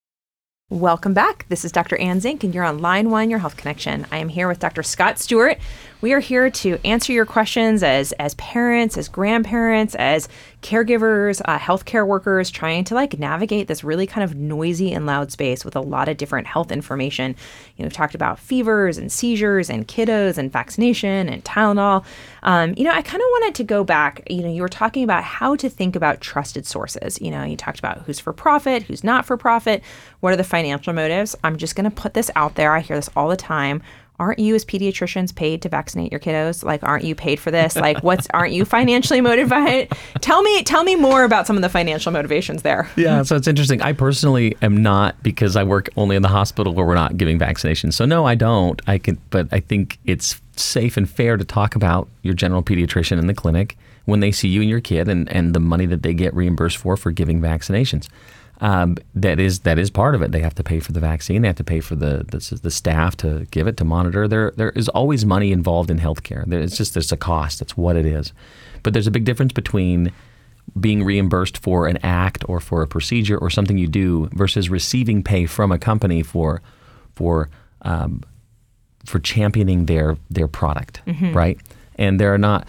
[SPEAKER 2] Welcome back. This is Dr. Ann Zink, and you're on Line One, Your Health Connection. I am here with Dr. Scott Stewart. We are here to answer your questions as parents, as grandparents, as caregivers, healthcare workers trying to like navigate this really kind of noisy and loud space with a lot of different health information. We've talked about fevers and seizures and kiddos and vaccination and Tylenol. I kind of wanted to go back. You were talking about how to think about trusted sources. You talked about who's for profit, who's not for profit. What are the financial motives? I'm just going to put this out there. I hear this all the time. Aren't you as pediatricians paid to vaccinate your kiddos? Like, aren't you paid for this? Like, aren't you financially motivated by it? Tell me more about some of the financial motivations there.
[SPEAKER 3] Yeah, so it's interesting. I personally am not, because I work only in the hospital where we're not giving vaccinations. So no, I don't. But I think it's safe and fair to talk about your general pediatrician in the clinic when they see you and your kid and the money that they get reimbursed for giving vaccinations. That is part of it. They have to pay for the vaccine. They have to pay for the staff to give it, to monitor. There is always money involved in healthcare. There's a cost. That's what it is. But there's a big difference between being reimbursed for an act or for a procedure or something you do versus receiving pay from a company for championing their product, right? And there are not.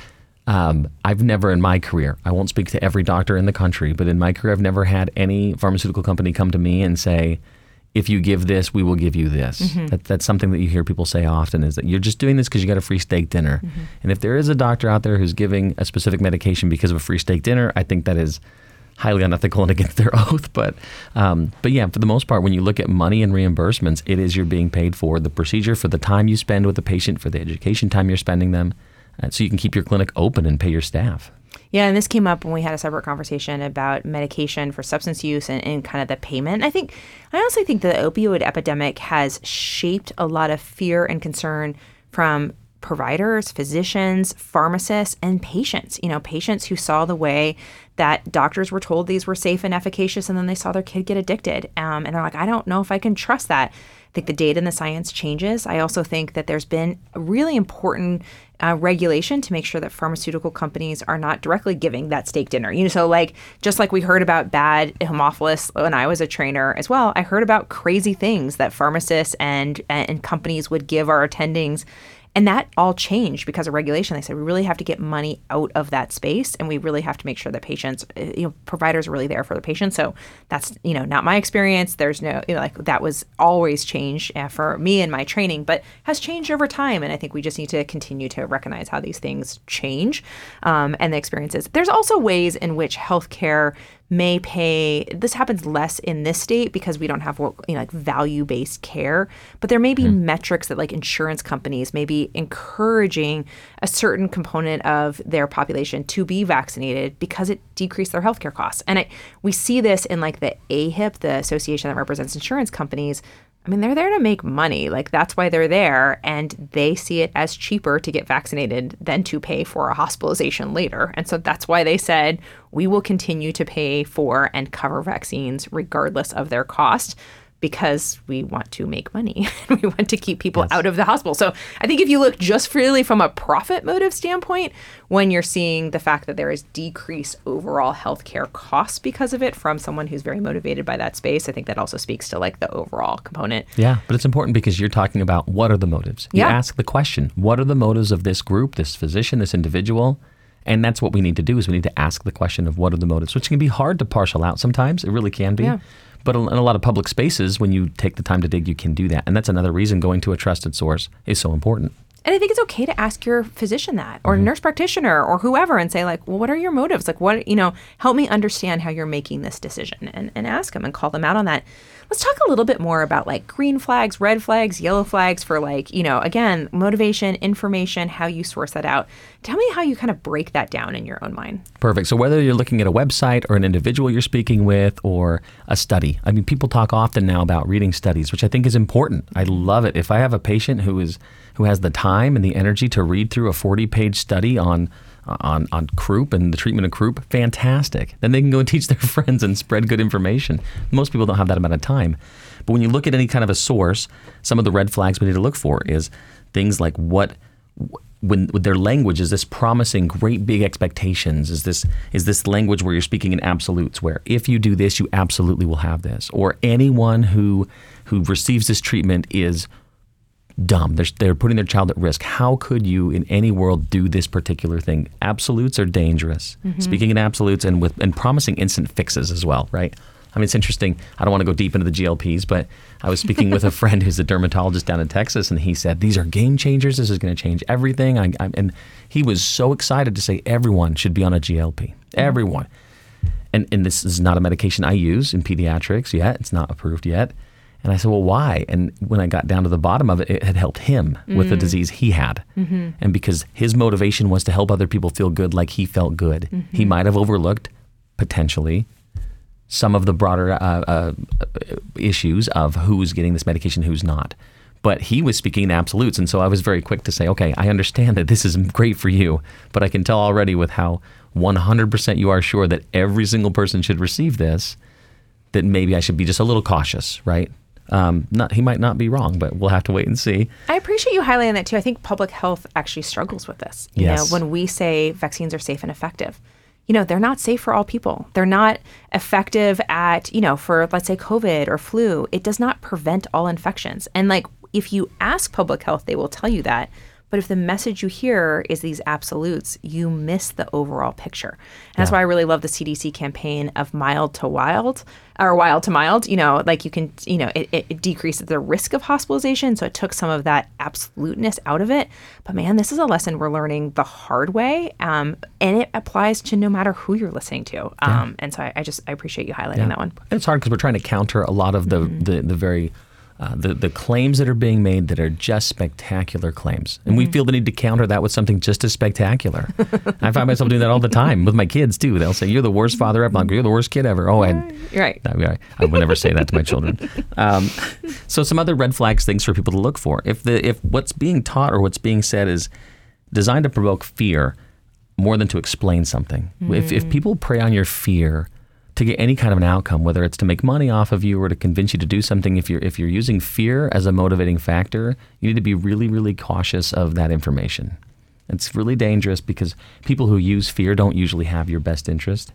[SPEAKER 3] I've never in my career, I won't speak to every doctor in the country, but in my career, I've never had any pharmaceutical company come to me and say, if you give this, we will give you this. That's something that you hear people say often, is that you're just doing this because you got a free steak dinner. And if there is a doctor out there who's giving a specific medication because of a free steak dinner, I think that is highly unethical and against their oath. But yeah, for the most part, when you look at money and reimbursements, it is you're being paid for the procedure, for the time you spend with the patient, for the education time you're spending them. So you can keep your clinic open and pay your staff.
[SPEAKER 2] Yeah, and this came up when we had a separate conversation about medication for substance use and kind of the payment. I honestly think the opioid epidemic has shaped a lot of fear and concern from providers, physicians, pharmacists, and patients. Patients who saw the way that doctors were told these were safe and efficacious, and then they saw their kid get addicted. And they're like, I don't know if I can trust that. I think the data and the science changes. I also think that there's been a really important regulation to make sure that pharmaceutical companies are not directly giving that steak dinner. So just like we heard about bad Haemophilus when I was a trainer as well, I heard about crazy things that pharmacists and companies would give our attendings. And that all changed because of regulation. They said we really have to get money out of that space, and we really have to make sure that patients, providers are really there for the patients. So that's, not my experience. There's no, that was always changed for me in my training, but has changed over time. And I think we just need to continue to recognize how these things change and the experiences. There's also ways in which healthcare may pay. This happens less in this state because we don't have value-based care, but there may be metrics that insurance companies may be encouraging a certain component of their population to be vaccinated because it decreased their healthcare costs. And we see this in the AHIP, the association that represents insurance companies. They're there to make money. That's why they're there. And they see it as cheaper to get vaccinated than to pay for a hospitalization later. And so that's why they said, we will continue to pay for and cover vaccines regardless of their cost, because we want to make money. We want to keep people out of the hospital. So I think if you look just really from a profit motive standpoint, when you're seeing the fact that there is decreased overall healthcare costs because of it from someone who's very motivated by that space, I think that also speaks to the overall component.
[SPEAKER 3] Yeah, but it's important because you're talking about what are the motives. You ask the question, what are the motives of this group, this physician, this individual? And that's what we need to do, is we need to ask the question of what are the motives, which can be hard to parcel out sometimes. It really can be. Yeah. But in a lot of public spaces, when you take the time to dig, you can do that. And that's another reason going to a trusted source is so important.
[SPEAKER 2] And I think it's okay to ask your physician that, or nurse practitioner, or whoever, and say well, what are your motives? Help me understand how you're making this decision, and ask them and call them out on that. Let's talk a little bit more about green flags, red flags, yellow flags for again, motivation, information, how you source that out. Tell me how you kind of break that down in your own mind.
[SPEAKER 3] Perfect. So whether you're looking at a website or an individual you're speaking with or a study, people talk often now about reading studies, which I think is important. I love it. If I have a patient who has the time and the energy to read through a 40-page study on croup and the treatment of croup, fantastic. Then they can go and teach their friends and spread good information. Most people don't have that amount of time. But when you look at any kind of a source, some of the red flags we need to look for is things like when with their language, is this promising great big expectations? Is this language where you're speaking in absolutes, where if you do this, you absolutely will have this? Or anyone who receives this treatment is dumb. They're putting their child at risk. How could you in any world do this particular thing? Absolutes are dangerous. Speaking in absolutes and promising instant fixes as well, right? I mean, it's interesting. I don't want to go deep into the GLPs, but I was speaking with a friend who's a dermatologist down in Texas, and he said, these are game changers. This is going to change everything. And he was so excited to say everyone should be on a GLP. Everyone. And this is not a medication I use in pediatrics yet. It's not approved yet. And I said, well, why? And when I got down to the bottom of it, it had helped him with the disease he had. And because his motivation was to help other people feel good like he felt good, he might have overlooked, potentially, some of the broader issues of who's getting this medication, who's not. But he was speaking in absolutes. And so I was very quick to say, okay, I understand that this is great for you, but I can tell already with how 100% you are sure that every single person should receive this, that maybe I should be just a little cautious, right? He might not be wrong, but we'll have to wait and see.
[SPEAKER 2] I appreciate you highlighting that too. I think public health actually struggles with this. You know, when we say vaccines are safe and effective, they're not safe for all people. They're not effective at, for let's say COVID or flu. It does not prevent all infections. And if you ask public health, they will tell you that. But if the message you hear is these absolutes, you miss the overall picture. And that's why I really love the CDC campaign of mild to wild, or wild to mild. You can, it decreases the risk of hospitalization. So it took some of that absoluteness out of it. But man, this is a lesson we're learning the hard way. And it applies to no matter who you're listening to. And so I appreciate you highlighting that one.
[SPEAKER 3] It's hard because we're trying to counter a lot of the very... the claims that are being made that are just spectacular claims. And we feel the need to counter that with something just as spectacular. I find myself doing that all the time with my kids, too. They'll say, you're the worst father ever. You're the worst kid ever. Oh,
[SPEAKER 2] You're right.
[SPEAKER 3] I would never say that to my children. So some other red flags, things for people to look for. If what's being taught or what's being said is designed to provoke fear more than to explain something. If people prey on your fear to get any kind of an outcome, whether it's to make money off of you or to convince you to do something, if you're using fear as a motivating factor, you need to be really, really cautious of that information. It's really dangerous because people who use fear don't usually have your best interest,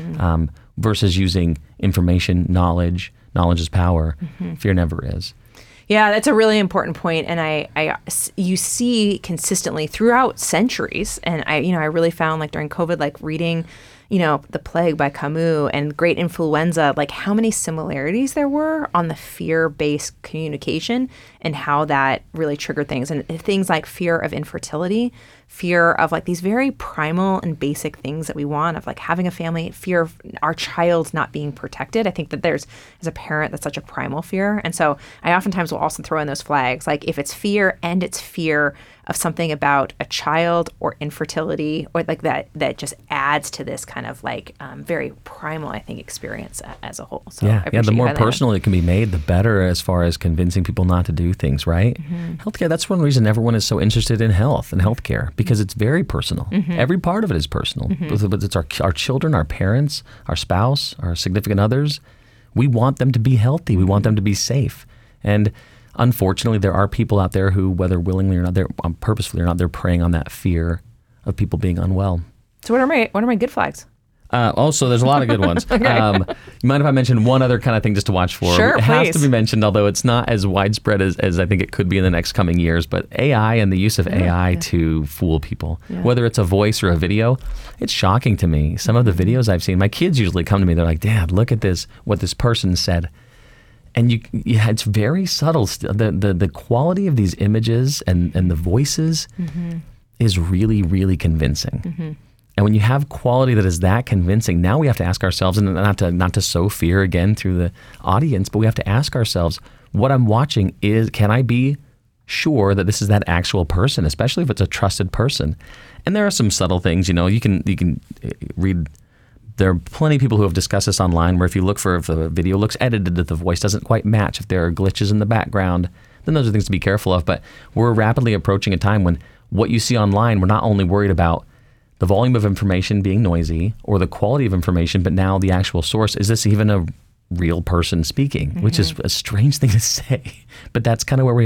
[SPEAKER 3] versus using information, knowledge. Knowledge is power. Fear never is.
[SPEAKER 2] Yeah, that's a really important point, and you see consistently throughout centuries, and I really found during COVID, reading, The Plague by Camus and Great Influenza, how many similarities there were on the fear-based communication and how that really triggered things, and things like fear of infertility, fear of these very primal and basic things that we want, of having a family, fear of our child not being protected. I think that there's, as a parent, that's such a primal fear. And so I oftentimes will also throw in those flags, if it's fear and it's fear of something about a child or infertility or that just adds to this kind of very primal, I think, experience as a whole. So
[SPEAKER 3] the more personal it can be made, the better as far as convincing people not to do things, right? Healthcare, that's one reason everyone is so interested in health and healthcare, because it's very personal. Every part of it is personal. But it's our children, our parents, our spouse, our significant others. We want them to be healthy. We want them to be safe. And unfortunately, there are people out there who, whether willingly or not, they're purposefully or not, they're preying on that fear of people being unwell.
[SPEAKER 2] So what are my good flags?
[SPEAKER 3] Also, there's a lot of good ones.
[SPEAKER 2] Okay.
[SPEAKER 3] You mind if I mention one other kind of thing just to watch for?
[SPEAKER 2] Sure,
[SPEAKER 3] it
[SPEAKER 2] please.
[SPEAKER 3] has to be mentioned, although it's not as widespread as I think it could be in the next coming years. But AI and the use of AI to fool people, whether it's a voice or a video, it's shocking to me. Some of the videos I've seen, my kids usually come to me. They're like, "Dad, look at this, what this person said." And it's very subtle. The quality of these images and the voices is really, really convincing. And when you have quality that is that convincing, now we have to ask ourselves, and not to sow fear again through the audience, but we have to ask ourselves, what I'm watching can I be sure that this is that actual person, especially if it's a trusted person? And there are some subtle things, you can read. There are plenty of people who have discussed this online, where if you look for if the video looks edited, that the voice doesn't quite match, if there are glitches in the background, then those are things to be careful of. But we're rapidly approaching a time when what you see online, we're not only worried about the volume of information being noisy or the quality of information, but now the actual source. Is this even a real person speaking? Which is a strange thing to say, but that's kind of where we are.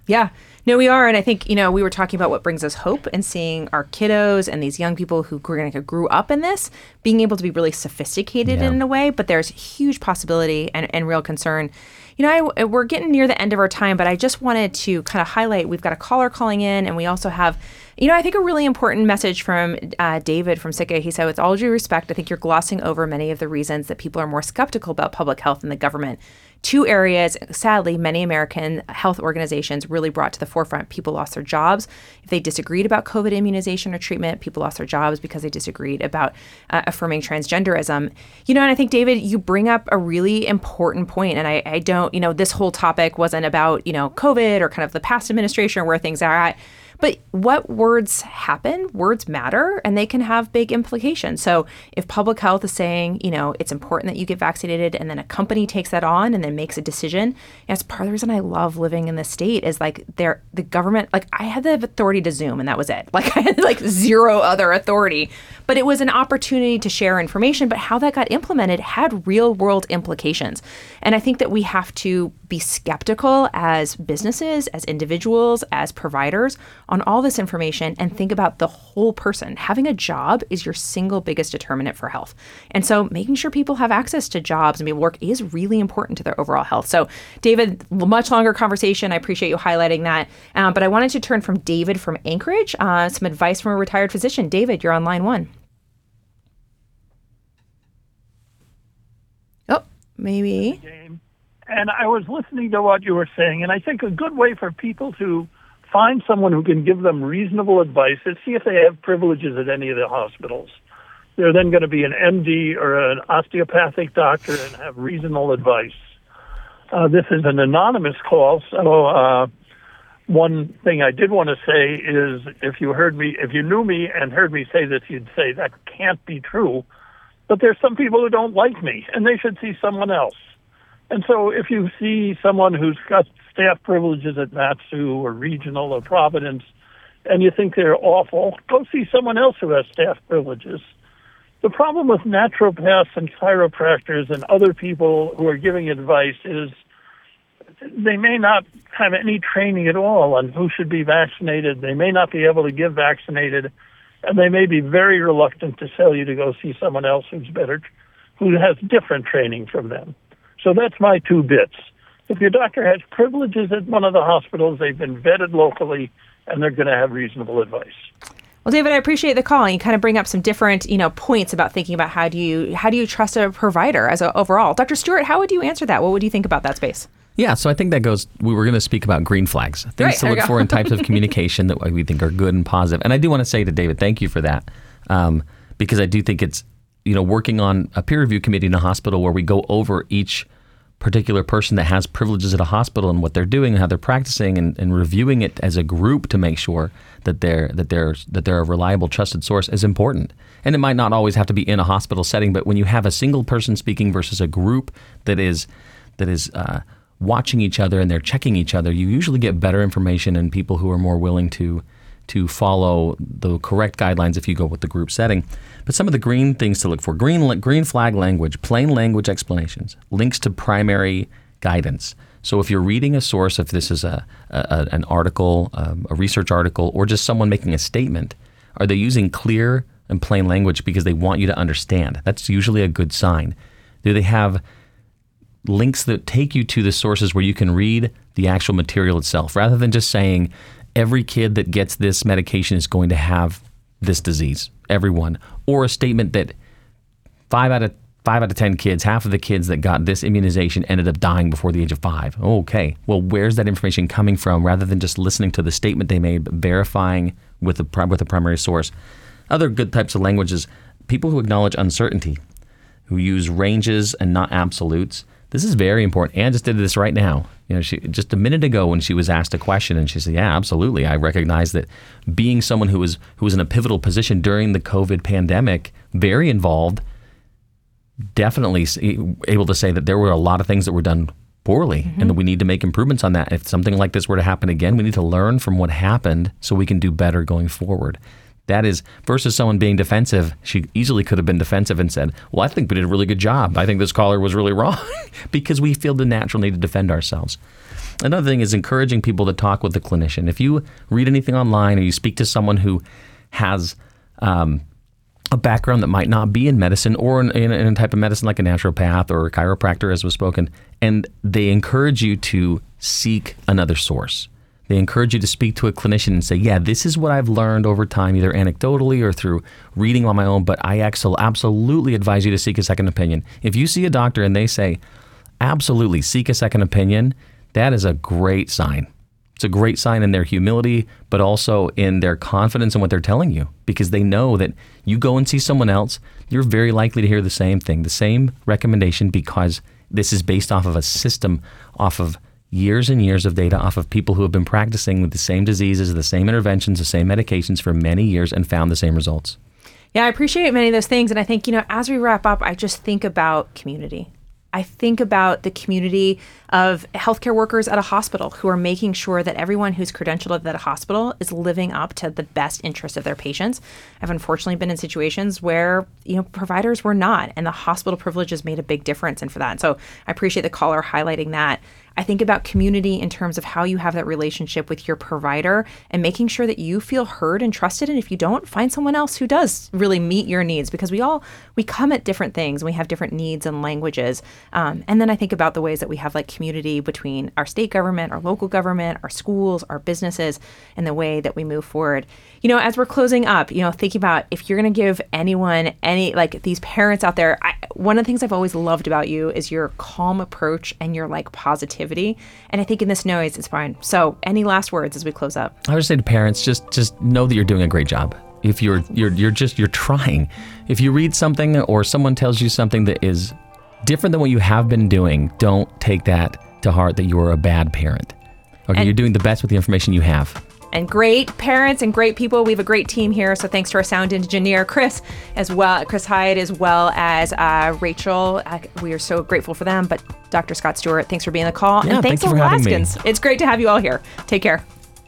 [SPEAKER 2] Yeah. No, we are. And I think, we were talking about what brings us hope and seeing our kiddos and these young people who grew up in this being able to be really sophisticated in a way. But there's huge possibility and real concern. We're getting near the end of our time, but I just wanted to kind of highlight, we've got a caller calling in, and we also have, I think a really important message from David from Sitka. He said, with all due respect, I think you're glossing over many of the reasons that people are more skeptical about public health and the government. Two areas, sadly, many American health organizations really brought to the forefront. People lost their jobs if they disagreed about COVID immunization or treatment. People lost their jobs because they disagreed about affirming transgenderism. And I think, David, you bring up a really important point. And I don't, this whole topic wasn't about, COVID or kind of the past administration or where things are at. But what words happen, words matter, and they can have big implications. So if public health is saying, it's important that you get vaccinated, and then a company takes that on and then makes a decision, that's part of the reason I love living in this state is the government, I had the authority to Zoom and that was it. I had zero other authority. But it was an opportunity to share information, but how that got implemented had real world implications. And I think that we have to be skeptical as businesses, as individuals, as providers on all this information and think about the whole person. Having a job is your single biggest determinant for health. And so making sure people have access to jobs and be able to work is really important to their overall health. So David, much longer conversation. I appreciate you highlighting that. But I wanted to turn from David from Anchorage, some advice from a retired physician. David, you're on line one. Oh, maybe.
[SPEAKER 7] And I was listening to what you were saying, and I think a good way for people to find someone who can give them reasonable advice is see if they have privileges at any of the hospitals. They're then going to be an MD or an osteopathic doctor and have reasonable advice. This is an anonymous call, so one thing I did want to say is if you knew me and heard me say this, you'd say that can't be true. But there's some people who don't like me, and they should see someone else. And so if you see someone who's got staff privileges at Matsu or Regional or Providence, and you think they're awful, go see someone else who has staff privileges. The problem with naturopaths and chiropractors and other people who are giving advice is they may not have any training at all on who should be vaccinated. They may not be able to give vaccinated, and they may be very reluctant to tell you to go see someone else who's better, who has different training from them. So that's my 2 bits. If your doctor has privileges at one of the hospitals, they've been vetted locally, and they're going to have reasonable advice.
[SPEAKER 2] Well, David, I appreciate the call. And you kind of bring up some different, points about thinking about how do you trust a provider as a overall. Dr. Stewart, how would you answer that? What would you think about that space?
[SPEAKER 3] Yeah, so I think that goes, we were going to speak about green flags, things to look for in types of communication that we think are good and positive. And I do want to say to David, thank you for that, because I do think it's, working on a peer review committee in a hospital where we go over each particular person that has privileges at a hospital and what they're doing and how they're practicing and reviewing it as a group to make sure that they're a reliable, trusted source is important. And it might not always have to be in a hospital setting, but when you have a single person speaking versus a group that is watching each other and they're checking each other, you usually get better information and people who are more willing to follow the correct guidelines if you go with the group setting. But some of the green things to look for, green flag language, plain language explanations, links to primary guidance. So if you're reading a source, if this is an article, a research article, or just someone making a statement, are they using clear and plain language because they want you to understand? That's usually a good sign. Do they have links that take you to the sources where you can read the actual material itself, rather than just saying, every kid that gets this medication is going to have this disease, everyone, or a statement that 5 out of 10 kids, half of the kids that got this immunization ended up dying before the age of 5. Okay, well, where's that information coming from, rather than just listening to the statement they made, but verifying with the primary source? Other good types of languages, people who acknowledge uncertainty, who use ranges and not absolutes. This is very important. Anne just did this right now. She just a minute ago when she was asked a question, and she said, "Yeah, absolutely. I recognize that being someone who was in a pivotal position during the COVID pandemic, very involved, definitely able to say that there were a lot of things that were done poorly, and that we need to make improvements on that. If something like this were to happen again, we need to learn from what happened so we can do better going forward." That is versus someone being defensive. She easily could have been defensive and said, well, I think we did a really good job. I think this caller was really wrong because we feel the natural need to defend ourselves. Another thing is encouraging people to talk with the clinician. If you read anything online or you speak to someone who has a background that might not be in medicine or in a type of medicine like a naturopath or a chiropractor, as was spoken, and they encourage you to seek another source. They encourage you to speak to a clinician and say, yeah, this is what I've learned over time, either anecdotally or through reading on my own, but I absolutely advise you to seek a second opinion. If you see a doctor and they say, absolutely, seek a second opinion, that is a great sign. It's a great sign in their humility, but also in their confidence in what they're telling you, because they know that you go and see someone else, you're very likely to hear the same thing, the same recommendation, because this is based off of a system, off of years and years of data, off of people who have been practicing with the same diseases, the same interventions, the same medications for many years and found the same results.
[SPEAKER 2] Yeah, I appreciate many of those things. And I think, as we wrap up, I just think about community. I think about the community of healthcare workers at a hospital who are making sure that everyone who's credentialed at that hospital is living up to the best interest of their patients. I've unfortunately been in situations where, providers were not, and the hospital privileges made a big difference. And for that, so I appreciate the caller highlighting that. I think about community in terms of how you have that relationship with your provider and making sure that you feel heard and trusted. And if you don't, find someone else who does really meet your needs, because we come at different things and we have different needs and languages. And then I think about the ways that we have like community between our state government, our local government, our schools, our businesses, and the way that we move forward. As we're closing up, thinking about if you're going to give anyone these parents out there, one of the things I've always loved about you is your calm approach and your positivity. And I think in this noise, it's fine. So any last words as we close up?
[SPEAKER 3] I would say to parents, just know that you're doing a great job. If you're trying. If you read something or someone tells you something that is different than what you have been doing, don't take that to heart that you are a bad parent. Okay, you're doing the best with the information you have.
[SPEAKER 2] And great parents and great people. We have a great team here. So thanks to our sound engineer, Chris Hyde, as well as Rachel. We are so grateful for them. But Dr. Scott Stewart, thanks for being on the call.
[SPEAKER 3] Yeah,
[SPEAKER 2] and thanks, Alaskans. It's great to have you all here. Take care.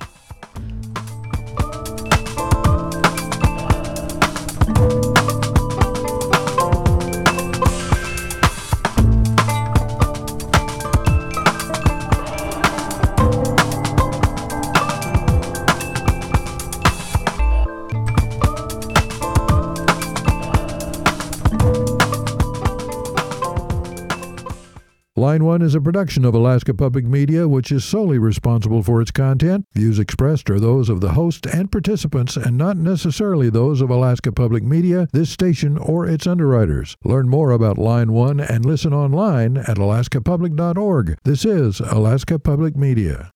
[SPEAKER 8] Line 1 is a production of Alaska Public Media, which is solely responsible for its content. Views expressed are those of the host and participants and not necessarily those of Alaska Public Media, this station, or its underwriters. Learn more about Line 1 and listen online at alaskapublic.org. This is Alaska Public Media.